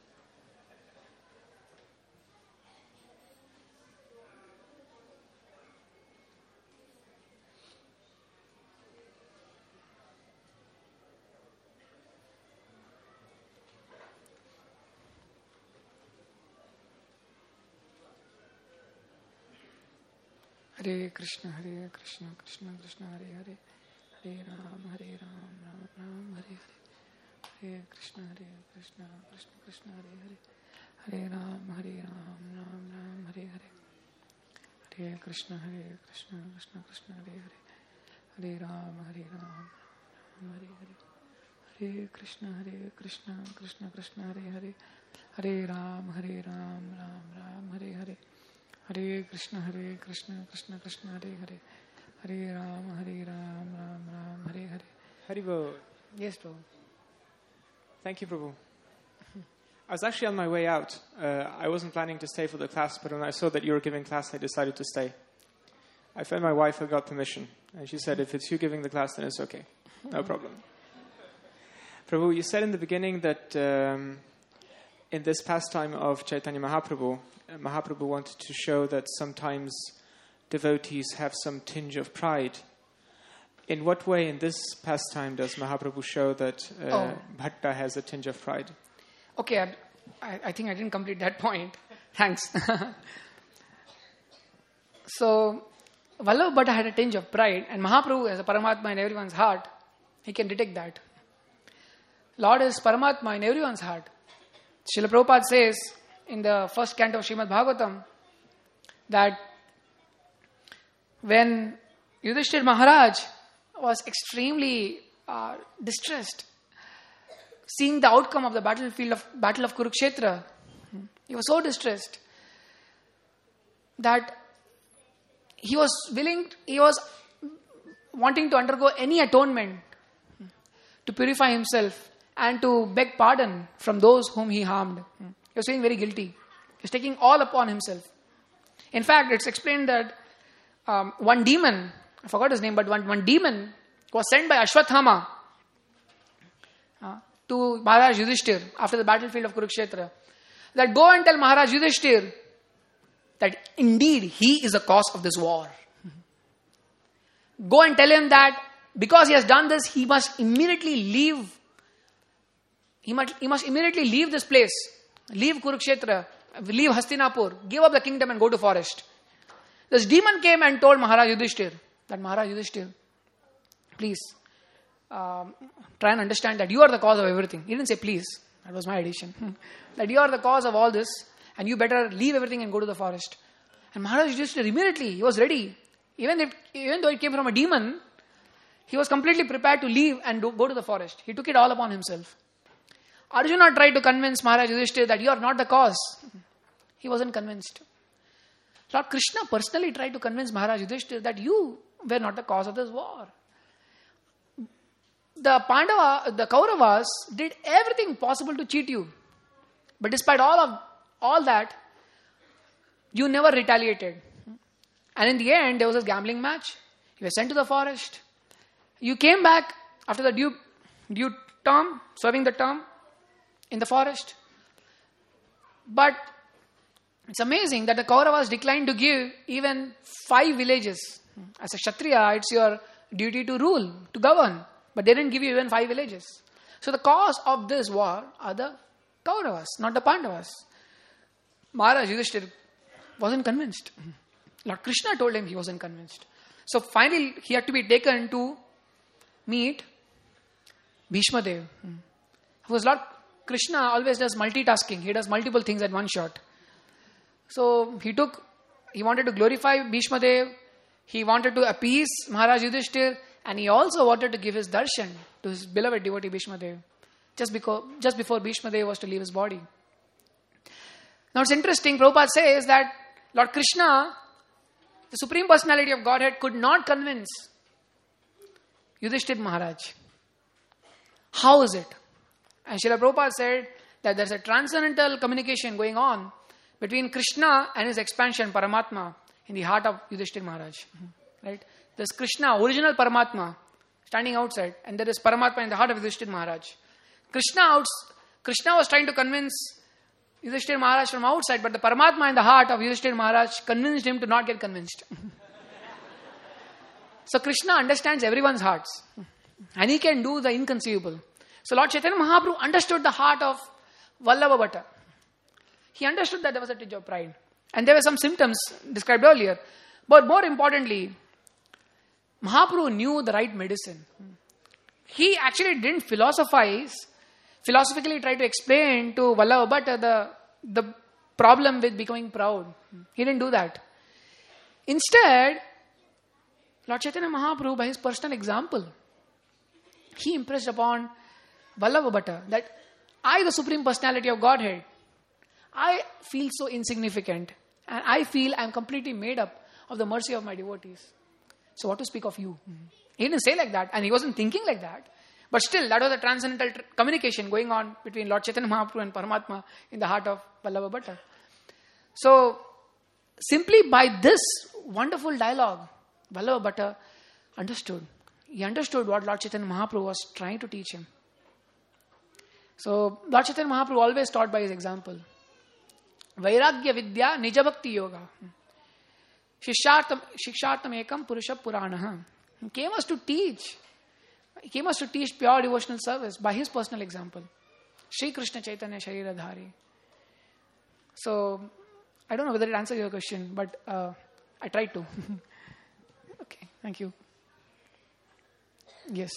Hare Krishna, Hare Krishna, Krishna Krishna, Hare Hare, Hare Ram, Hare Ram, Ram Ram, Hare Hare. Hare Krishna, Hare Krishna, Krishna Krishna, Hare Hare, Hare Ram, Hare Ram, Ram Ram, Hare Hare. Hare Krishna, Hare Krishna, Krishna Krishna, Hare Hare, Hare Ram, Hare Ram, Ram Hare Hare. Hare Krishna, Hare Krishna, Krishna Krishna, Hare Hare, Hare Ram, Hare Ram, Ram Ram, Hare Hare. Hare Krishna, Hare Krishna, Krishna Krishna, Hare Hare, Hare Ram, Hare Ram, Ram Ram, Hare Hare. Haribo. Yes, Prabhu. Thank you, Prabhu. I was actually on my way out. Uh, I wasn't planning to stay for the class, but when I saw that you were giving class, I decided to stay. I phoned my wife who got permission, and she said, if it's you giving the class, then it's okay. No problem. Prabhu, you said in the beginning that um, in this pastime of Chaitanya Mahaprabhu, Mahaprabhu wanted to show that sometimes devotees have some tinge of pride. In what way in this pastime does Mahaprabhu show that uh, Oh. Bhatta has a tinge of pride? Okay, I, I, I think I didn't complete that point. Thanks. So, Vallabha Bhatta had a tinge of pride, and Mahaprabhu, as a Paramatma in everyone's heart, he can detect that. Lord is Paramatma in everyone's heart. Srila Prabhupada says in the first canto of Srimad Bhagavatam that when Yudhishthira Maharaj was extremely uh, distressed, seeing the outcome of the battlefield of battle of Kurukshetra, he was so distressed that he was willing, he was wanting to undergo any atonement to purify himself and to beg pardon from those whom he harmed. He was feeling very guilty. He was taking all upon himself. In fact, it's explained that um, one demon, I forgot his name, but one, one demon was sent by Ashwathama uh, to Maharaj Yudhishthir after the battlefield of Kurukshetra, that go and tell Maharaj Yudhishthir that indeed he is the cause of this war. Go and tell him that because he has done this, he must immediately leave. He must, he must immediately leave this place, leave Kurukshetra, leave Hastinapur, give up the kingdom and go to forest. This demon came and told Maharaj Yudhishthir that Maharaj Yudhishthir, please um, try and understand that you are the cause of everything. He didn't say please, that was my addition. That you are the cause of all this and you better leave everything and go to the forest. And Maharaj Yudhishthir immediately, he was ready. Even, if, even though it came from a demon, he was completely prepared to leave and do, go to the forest. He took it all upon himself. Arjuna tried to convince Maharaj Yudhishthir that you are not the cause. He wasn't convinced. Lord Krishna personally tried to convince Maharaj Yudhishthir that you were not the cause of this war. the Pandava, the Kauravas did everything possible to cheat you. But despite all of all that, you never retaliated. And in the end, there was a gambling match. You were sent to the forest. You came back after the due, due term, serving the term in the forest. But it's amazing that the Kauravas declined to give even five villages. As a Kshatriya, it's your duty to rule, to govern. But they didn't give you even five villages. So the cause of this war are the Kauravas, not the Pandavas. Maharaj Yudhishthira wasn't convinced. Lord Krishna told him he wasn't convinced. So finally, he had to be taken to meet Bhishma Dev. Because Lord Krishna always does multitasking. He does multiple things at one shot. So he took, he wanted to glorify Bhishma Dev. He wanted to appease Maharaj Yudhishthira. And he also wanted to give his darshan to his beloved devotee Bhishma Dev. Just, because, just before Bhishma Dev was to leave his body. Now it's interesting, Prabhupada says that Lord Krishna, the Supreme Personality of Godhead, could not convince Yudhishthira Maharaj. How is it? And Srila Prabhupada said that there's a transcendental communication going on between Krishna and his expansion, Paramatma, in the heart of Yudhishthira Maharaj. Right? There's Krishna, original Paramatma, standing outside, and there is Paramatma in the heart of Yudhishthira Maharaj. Krishna, outs, Krishna was trying to convince Yudhishthira Maharaj from outside, but the Paramatma in the heart of Yudhishthira Maharaj convinced him to not get convinced. So Krishna understands everyone's hearts. And he can do the inconceivable. So Lord Chaitanya Mahaprabhu understood the heart of Vallabha Bhatta. He understood that there was a touch of pride. And there were some symptoms described earlier. But more importantly, Mahaprabhu knew the right medicine. He actually didn't philosophize, philosophically try to explain to Vallabha Bhatta the, the problem with becoming proud. He didn't do that. Instead, Lord Chaitanya Mahaprabhu, by his personal example, he impressed upon Vallabha Bhatta that I, the Supreme Personality of Godhead, I feel so insignificant and I feel I'm completely made up of the mercy of my devotees. So what to speak of you? Mm-hmm. He didn't say like that and he wasn't thinking like that. But still, that was a transcendental tr- communication going on between Lord Chaitanya Mahaprabhu and Paramatma in the heart of Vallabha Bhatta. So, simply by this wonderful dialogue, Vallabha Bhatta understood. He understood what Lord Chaitanya Mahaprabhu was trying to teach him. So, Lord Chaitanya Mahaprabhu always taught by his example. Vairagya Vidya Nija Bhakti Yoga. Shikshārtam, Shikshārtam Ekam Purusha Puranaha. He came us to teach. He came us to teach pure devotional service by his personal example. Shri Krishna Chaitanya Shariradhari. So, I don't know whether it answers your question, but uh, I tried to. Okay, thank you. Yes.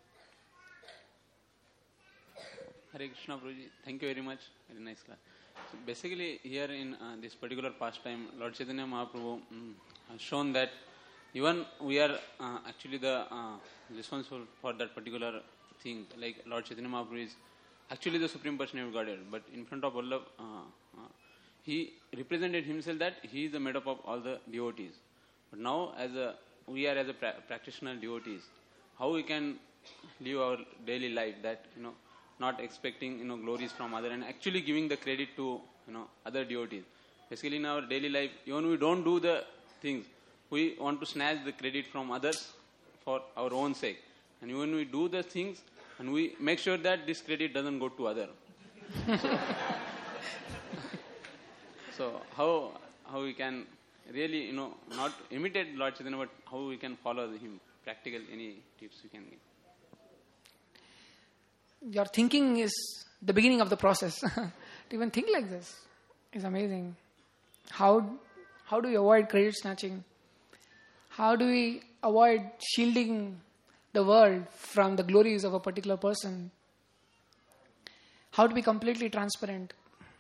Hare Krishna Prabhuji, thank you very much. Very nice class. So basically, here in uh, this particular pastime, Lord Chaitanya Mahaprabhu um, has shown that even we are uh, actually the uh, responsible for that particular thing. Like Lord Chaitanya Mahaprabhu is actually the Supreme Personality of Godhead, but in front of Vallabha, uh, uh, he represented himself that he is the made up of all the devotees. But now, as a we are as a pra- practitioner devotees, how we can live our daily life? That you know. Not expecting, you know, glories from other and actually giving the credit to, you know, other devotees. Basically in our daily life, even we don't do the things, we want to snatch the credit from others for our own sake. And even we do the things and we make sure that this credit doesn't go to other. So, so how how we can really, you know, not imitate Lord Chaitanya, but how we can follow him? Practical, any tips we can give? Your thinking is the beginning of the process. To even think like this is amazing. How how do we avoid credit snatching? How do we avoid shielding the world from the glories of a particular person? How to be completely transparent?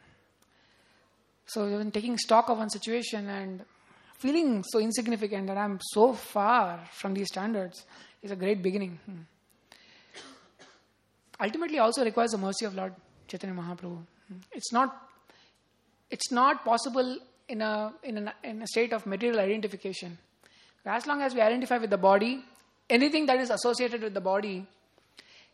So even taking stock of one situation and feeling so insignificant that I'm so far from these standards is a great beginning. Hmm. Ultimately also requires the mercy of Lord Chaitanya Mahaprabhu. It's not, it's not possible in a, in a in a state of material identification. As long as we identify with the body, anything that is associated with the body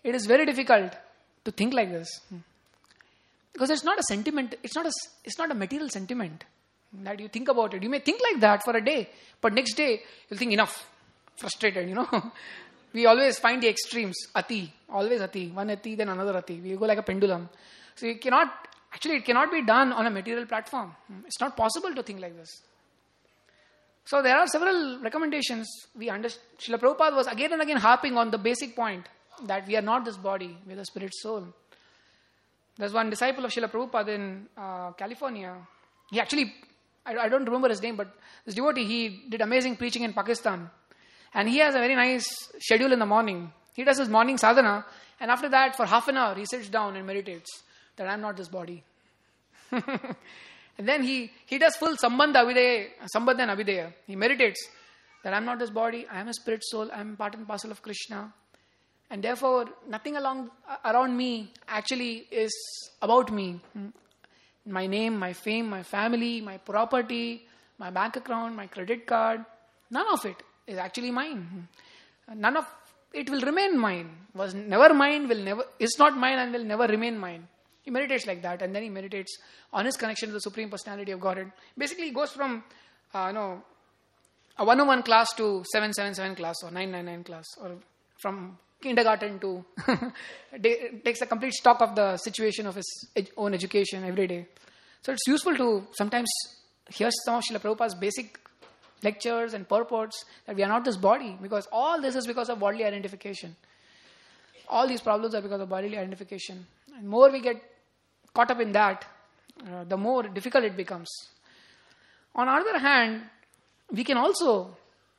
it is very difficult to think like this. Because it's not a sentiment, it's not a, it's not a material sentiment that you think about it. You may think like that for a day, but next day you'll think enough, frustrated, you know. We always find the extremes, ati, always ati, one ati, then another ati. We go like a pendulum. So you cannot, actually it cannot be done on a material platform. It's not possible to think like this. So there are several recommendations. We understand. Srila Prabhupada was again and again harping on the basic point that we are not this body, we are the spirit soul. There's one disciple of Srila Prabhupada in uh, California. He actually, I, I don't remember his name, but this devotee, he did amazing preaching in Pakistan. And he has a very nice schedule in the morning. He does his morning sadhana, and after that, for half an hour, he sits down and meditates that I am not this body. And then he, he does full Sambandha Avideya, Sambandha and Avideya. He meditates that I am not this body, I am a spirit soul, I am part and parcel of Krishna. And therefore, nothing along around me actually is about me. My name, my fame, my family, my property, my bank account, my credit card, none of it is actually mine. None of it will remain mine. Was never mine, will never, is not mine and will never remain mine. He meditates like that, and then he meditates on his connection to the Supreme Personality of Godhead. Basically, he goes from, uh, you know, a one oh one class to seven seventy-seven class or nine ninety-nine class, or from kindergarten to takes a complete stock of the situation of his ed- own education every day. So it's useful to sometimes hear some of Srila Prabhupada's basic lectures and purports that we are not this body, because all this is because of bodily identification. All these problems are because of bodily identification. And more we get caught up in that, uh, the more difficult it becomes. On the other hand, we can also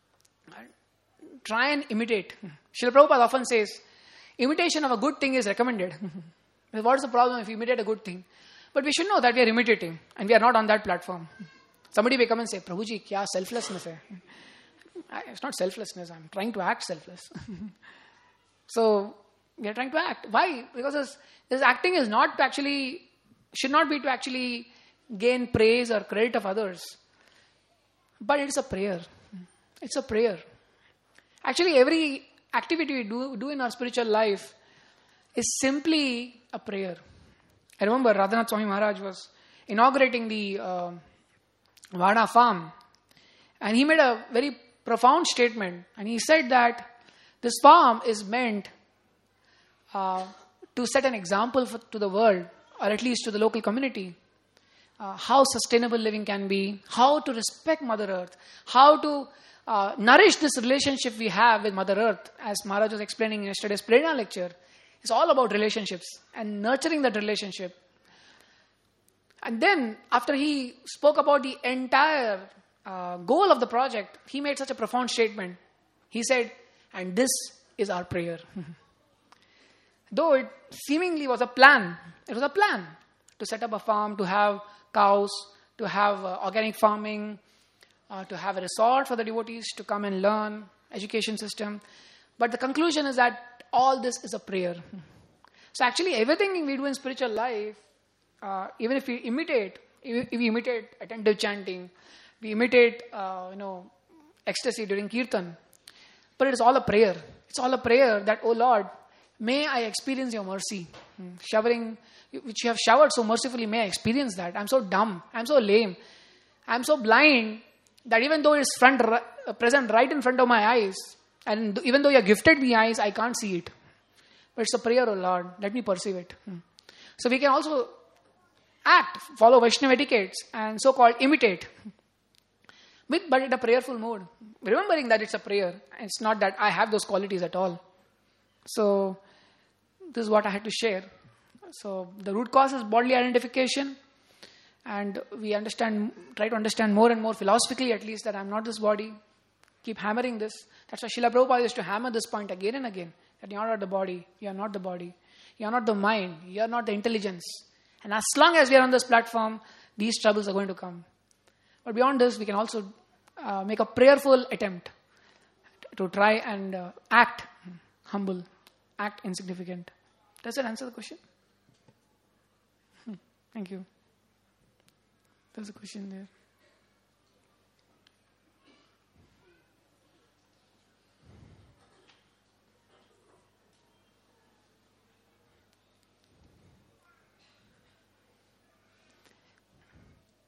try and imitate. Srila Prabhupada often says, imitation of a good thing is recommended. What is the problem if you imitate a good thing? But we should know that we are imitating, and we are not on that platform. Somebody may come and say, Prabhuji, kya selflessness hai? It's not selflessness, I'm trying to act selfless. So, we are trying to act. Why? Because this, this acting is not to actually, should not be to actually gain praise or credit of others. But it's a prayer. It's a prayer. Actually, every activity we do, do in our spiritual life is simply a prayer. I remember Radhanath Swami Maharaj was inaugurating the uh, Vada farm, and he made a very profound statement, and he said that this farm is meant uh, to set an example for, to the world, or at least to the local community, uh, how sustainable living can be, how to respect Mother Earth, how to uh, nourish this relationship we have with Mother Earth, as Maharaj was explaining in yesterday's Prerna lecture. It's all about relationships and nurturing that relationship. And then, after he spoke about the entire uh, goal of the project, he made such a profound statement. He said, and this is our prayer. Though it seemingly was a plan, it was a plan to set up a farm, to have cows, to have uh, organic farming, uh, to have a resort for the devotees to come and learn, education system. But the conclusion is that all this is a prayer. So actually everything we do in spiritual life, uh, even if we imitate, if we imitate attentive chanting, we imitate, uh, you know, ecstasy during kirtan, but it is all a prayer. It's all a prayer that, oh Lord, may I experience your mercy. Hmm. Showering, which you have showered so mercifully, may I experience that. I'm so dumb. I'm so lame. I'm so blind that even though it's front, uh, present right in front of my eyes, and even though you have gifted me eyes, I can't see it. But it's a prayer, oh Lord, let me perceive it. Hmm. So we can also act, follow Vaishnava etiquettes, and so-called imitate. With, but in a prayerful mode. Remembering that it's a prayer. It's not that I have those qualities at all. So, this is what I had to share. So, the root cause is bodily identification. And we understand, try to understand more and more philosophically at least that I'm not this body. Keep hammering this. That's why Srila Prabhupada used to hammer this point again and again. That you are not the body. You are not the body. You are not the mind. You are not the intelligence. And as long as we are on this platform, these troubles are going to come. But beyond this, we can also uh, make a prayerful attempt to try and uh, act humble, act insignificant. Does that answer the question? Hmm. Thank you. There's a question there.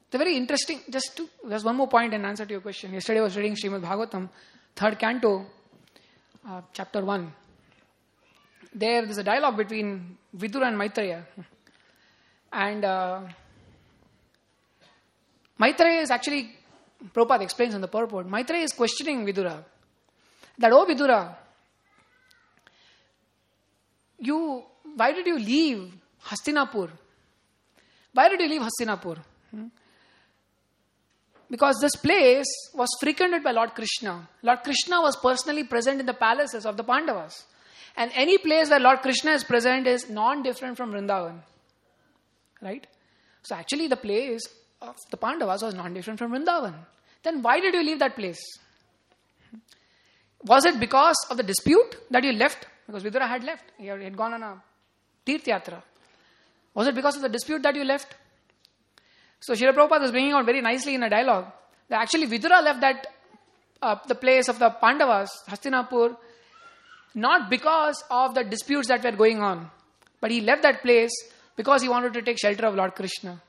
It's a very interesting, just to, there's one more point in answer to your question. Yesterday I was reading Srimad Bhagavatam, third canto, uh, chapter one. There, there's a dialogue between Vidura and Maitreya. And uh, Maitreya is actually, Prabhupada explains in the purport, Maitreya is questioning Vidura. That, oh Vidura, you, why did you leave Hastinapur? Why did you leave Hastinapur? Hmm? Because this place was frequented by Lord Krishna. Lord Krishna was personally present in the palaces of the Pandavas. And any place where Lord Krishna is present is non-different from Vrindavan. Right? So actually the place of the Pandavas was non-different from Vrindavan. Then why did you leave that place? Was it because of the dispute that you left? Because Vidura had left. He had gone on a Tirth Yatra. Was it because of the dispute that you left? So Srila Prabhupada is bringing out very nicely in a dialogue that actually Vidura left that uh, the place of the Pandavas, Hastinapur, not because of the disputes that were going on, but he left that place because he wanted to take shelter of Lord Krishna.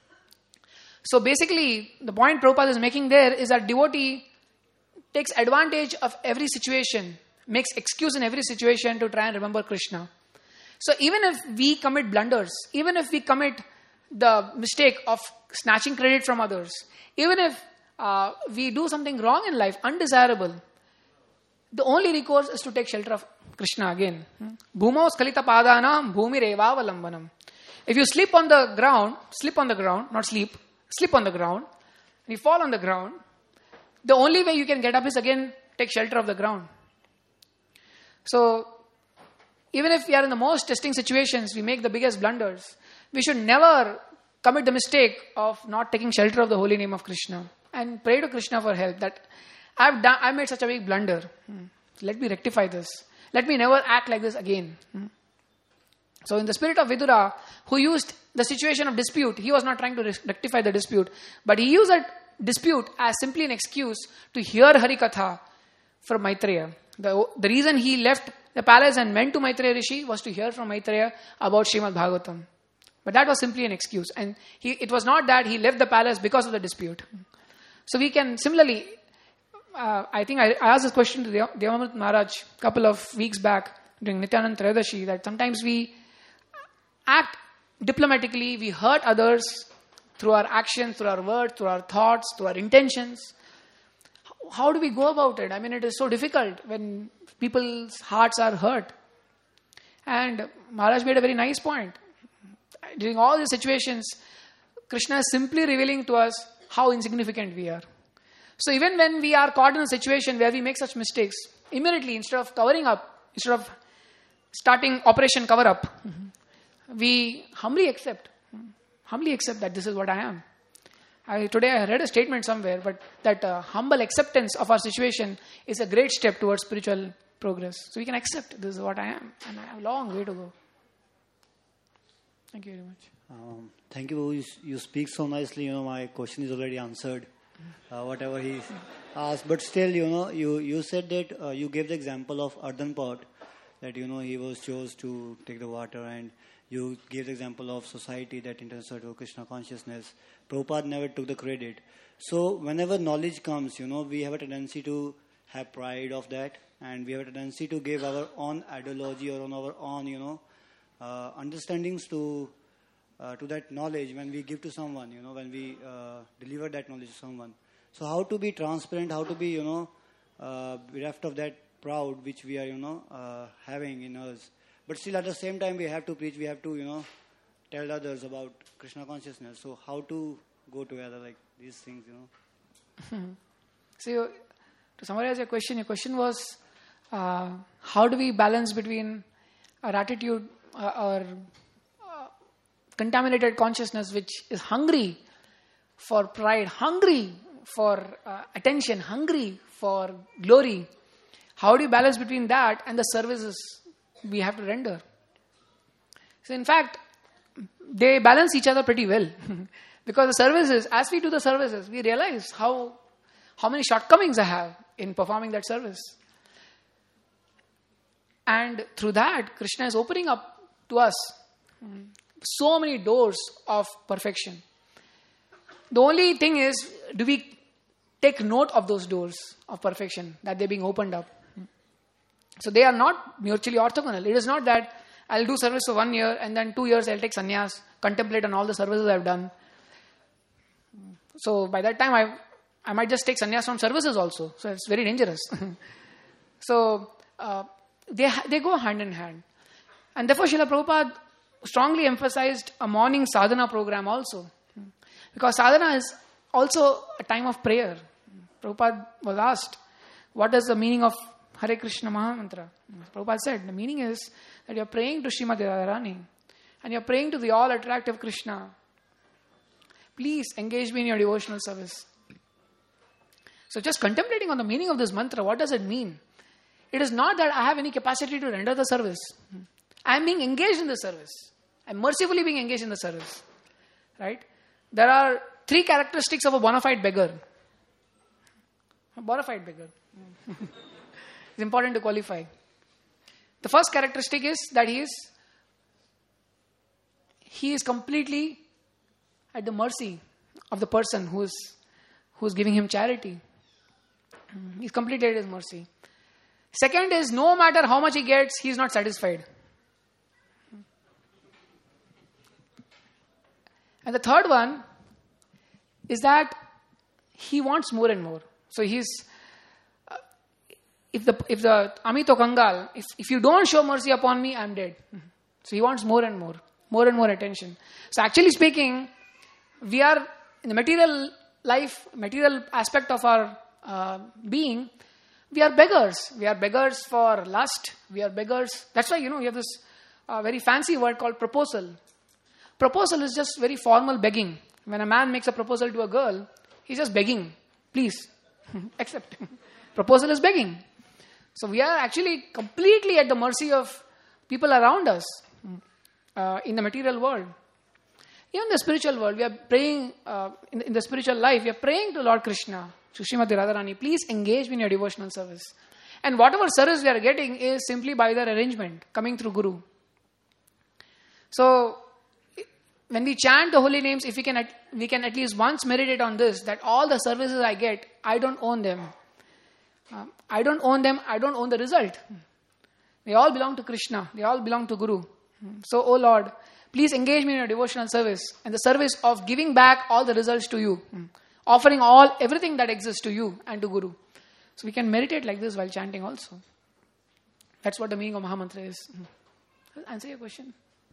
So basically, the point Prabhupada is making there is that devotee takes advantage of every situation, makes excuse in every situation to try and remember Krishna. So even if we commit blunders, even if we commit the mistake of snatching credit from others, even if uh, we do something wrong in life, undesirable, the only recourse is to take shelter of Krishna again. Bhumau skalita padanam bhumi revavalambanam. If you sleep on the ground, sleep on the ground, not sleep, sleep on the ground, and you fall on the ground, the only way you can get up is again take shelter of the ground. So, even if we are in the most testing situations, we make the biggest blunders, we should never commit the mistake of not taking shelter of the holy name of Krishna and pray to Krishna for help that I've done, I made such a big blunder. Hmm. Let me rectify this. Let me never act like this again. Hmm. So in the spirit of Vidura, who used the situation of dispute, he was not trying to rectify the dispute, but he used that dispute as simply an excuse to hear Harikatha from Maitreya. The, the reason he left the palace and went to Maitreya Rishi was to hear from Maitreya about Srimad Bhagavatam. But that was simply an excuse. And he, it was not that he left the palace because of the dispute. So we can similarly, uh, I think I, I asked this question to Devamrit Maharaj a couple of weeks back during Nityanand Trayadashi, that sometimes we act diplomatically, we hurt others through our actions, through our words, through our thoughts, through our intentions. How do we go about it? I mean, it is so difficult when people's hearts are hurt. And Maharaj made a very nice point. During all these situations, Krishna is simply revealing to us how insignificant we are. So even when we are caught in a situation where we make such mistakes, immediately instead of covering up, instead of starting Operation Cover Up, we humbly accept, humbly accept that this is what I am. I, today I read a statement somewhere, but that uh, humble acceptance of our situation is a great step towards spiritual progress. So we can accept this is what I am, and I have a long way to go. Thank you very much. Um, thank you. you. You speak so nicely. You know, my question is already answered. Uh, whatever he asked, but still, you know, you you said that uh, you gave the example of earthen pot, that you know he was chose to take the water, and you gave the example of society that interested to Krishna consciousness. Prabhupada never took the credit. So whenever knowledge comes, you know, we have a tendency to have pride of that, and we have a tendency to give our own ideology or on our own, you know, uh, understandings to uh, to that knowledge when we give to someone, you know, when we uh, deliver that knowledge to someone. So how to be transparent, how to be, you know, uh, bereft of that proud which we are, you know, uh, having in us. But still at the same time we have to preach, we have to, you know, tell others about Krishna consciousness. So how to go together like these things, you know? So you, to summarize your question, your question was, uh, how do we balance between our attitude uh, or uh, contaminated consciousness which is hungry for pride, hungry for uh, attention, hungry for glory. How do you balance between that and the services we have to render? So in fact, they balance each other pretty well. Because the services, as we do the services, we realize how how many shortcomings I have in performing that service. And through that, Krishna is opening up to us so many doors of perfection. The only thing is, do we take note of those doors of perfection, that they're being opened up? So they are not mutually orthogonal. It is not that I'll do service for one year and then two years I'll take sannyas, contemplate on all the services I've done. So by that time I I might just take sannyas from services also. So it's very dangerous. So uh, they ha- they go hand in hand. And therefore Srila Prabhupada strongly emphasized a morning sadhana program also. Because sadhana is also a time of prayer. Prabhupada was asked, what is the meaning of Hare Krishna Mahamantra? Prabhupada said, the meaning is that you are praying to Srimati Radharani and you are praying to the all-attractive Krishna. Please engage me in your devotional service. So just contemplating on the meaning of this mantra, what does it mean? It is not that I have any capacity to render the service. I am being engaged in the service. I am mercifully being engaged in the service. Right? There are three characteristics of a bona fide beggar. A bona fide beggar. It's important to qualify. The first characteristic is that he is he is completely at the mercy of the person who is who is giving him charity. He's completely at his mercy. Second is, no matter how much he gets, he is not satisfied. And the third one is that he wants more and more. So he's uh, if the if the Amito Kangal, if, if you don't show mercy upon me, I'm dead. So he wants more and more, more and more attention. So actually speaking, we are in the material life, material aspect of our uh, being, we are beggars. We are beggars for lust. We are beggars. That's why, you know, we have this uh, very fancy word called proposal. Proposal is just very formal begging. When a man makes a proposal to a girl, he's just begging. Please, accept. Proposal is begging. So we are actually completely at the mercy of people around us uh, in the material world. Even in the spiritual world, we are praying, uh, in, in the spiritual life, we are praying to Lord Krishna, to Srimati Radharani, please engage me in your devotional service. And whatever service we are getting is simply by their arrangement, coming through Guru. So, when we chant the holy names, if we can, at, we can at least once meditate on this, that all the services I get, I don't own them. Uh, I don't own them, I don't own the result. They all belong to Krishna, they all belong to Guru. So, O Lord, please engage me in your devotional service and the service of giving back all the results to you. Offering all, everything that exists to you and to Guru. So we can meditate like this while chanting also. That's what the meaning of Mahamantra is. Does that answer your question?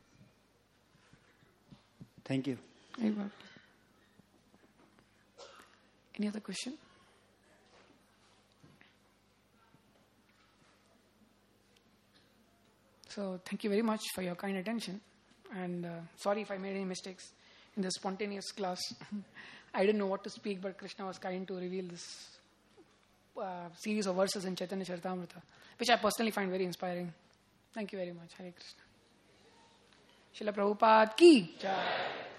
Thank you. Any other question? So thank you very much for your kind attention. And uh, sorry if I made any mistakes in the spontaneous class. I didn't know what to speak, but Krishna was kind to reveal this uh, series of verses in Chaitanya Charitamrita, which I personally find very inspiring. Thank you very much. Hare Krishna. Srila Prabhupada ki Jai.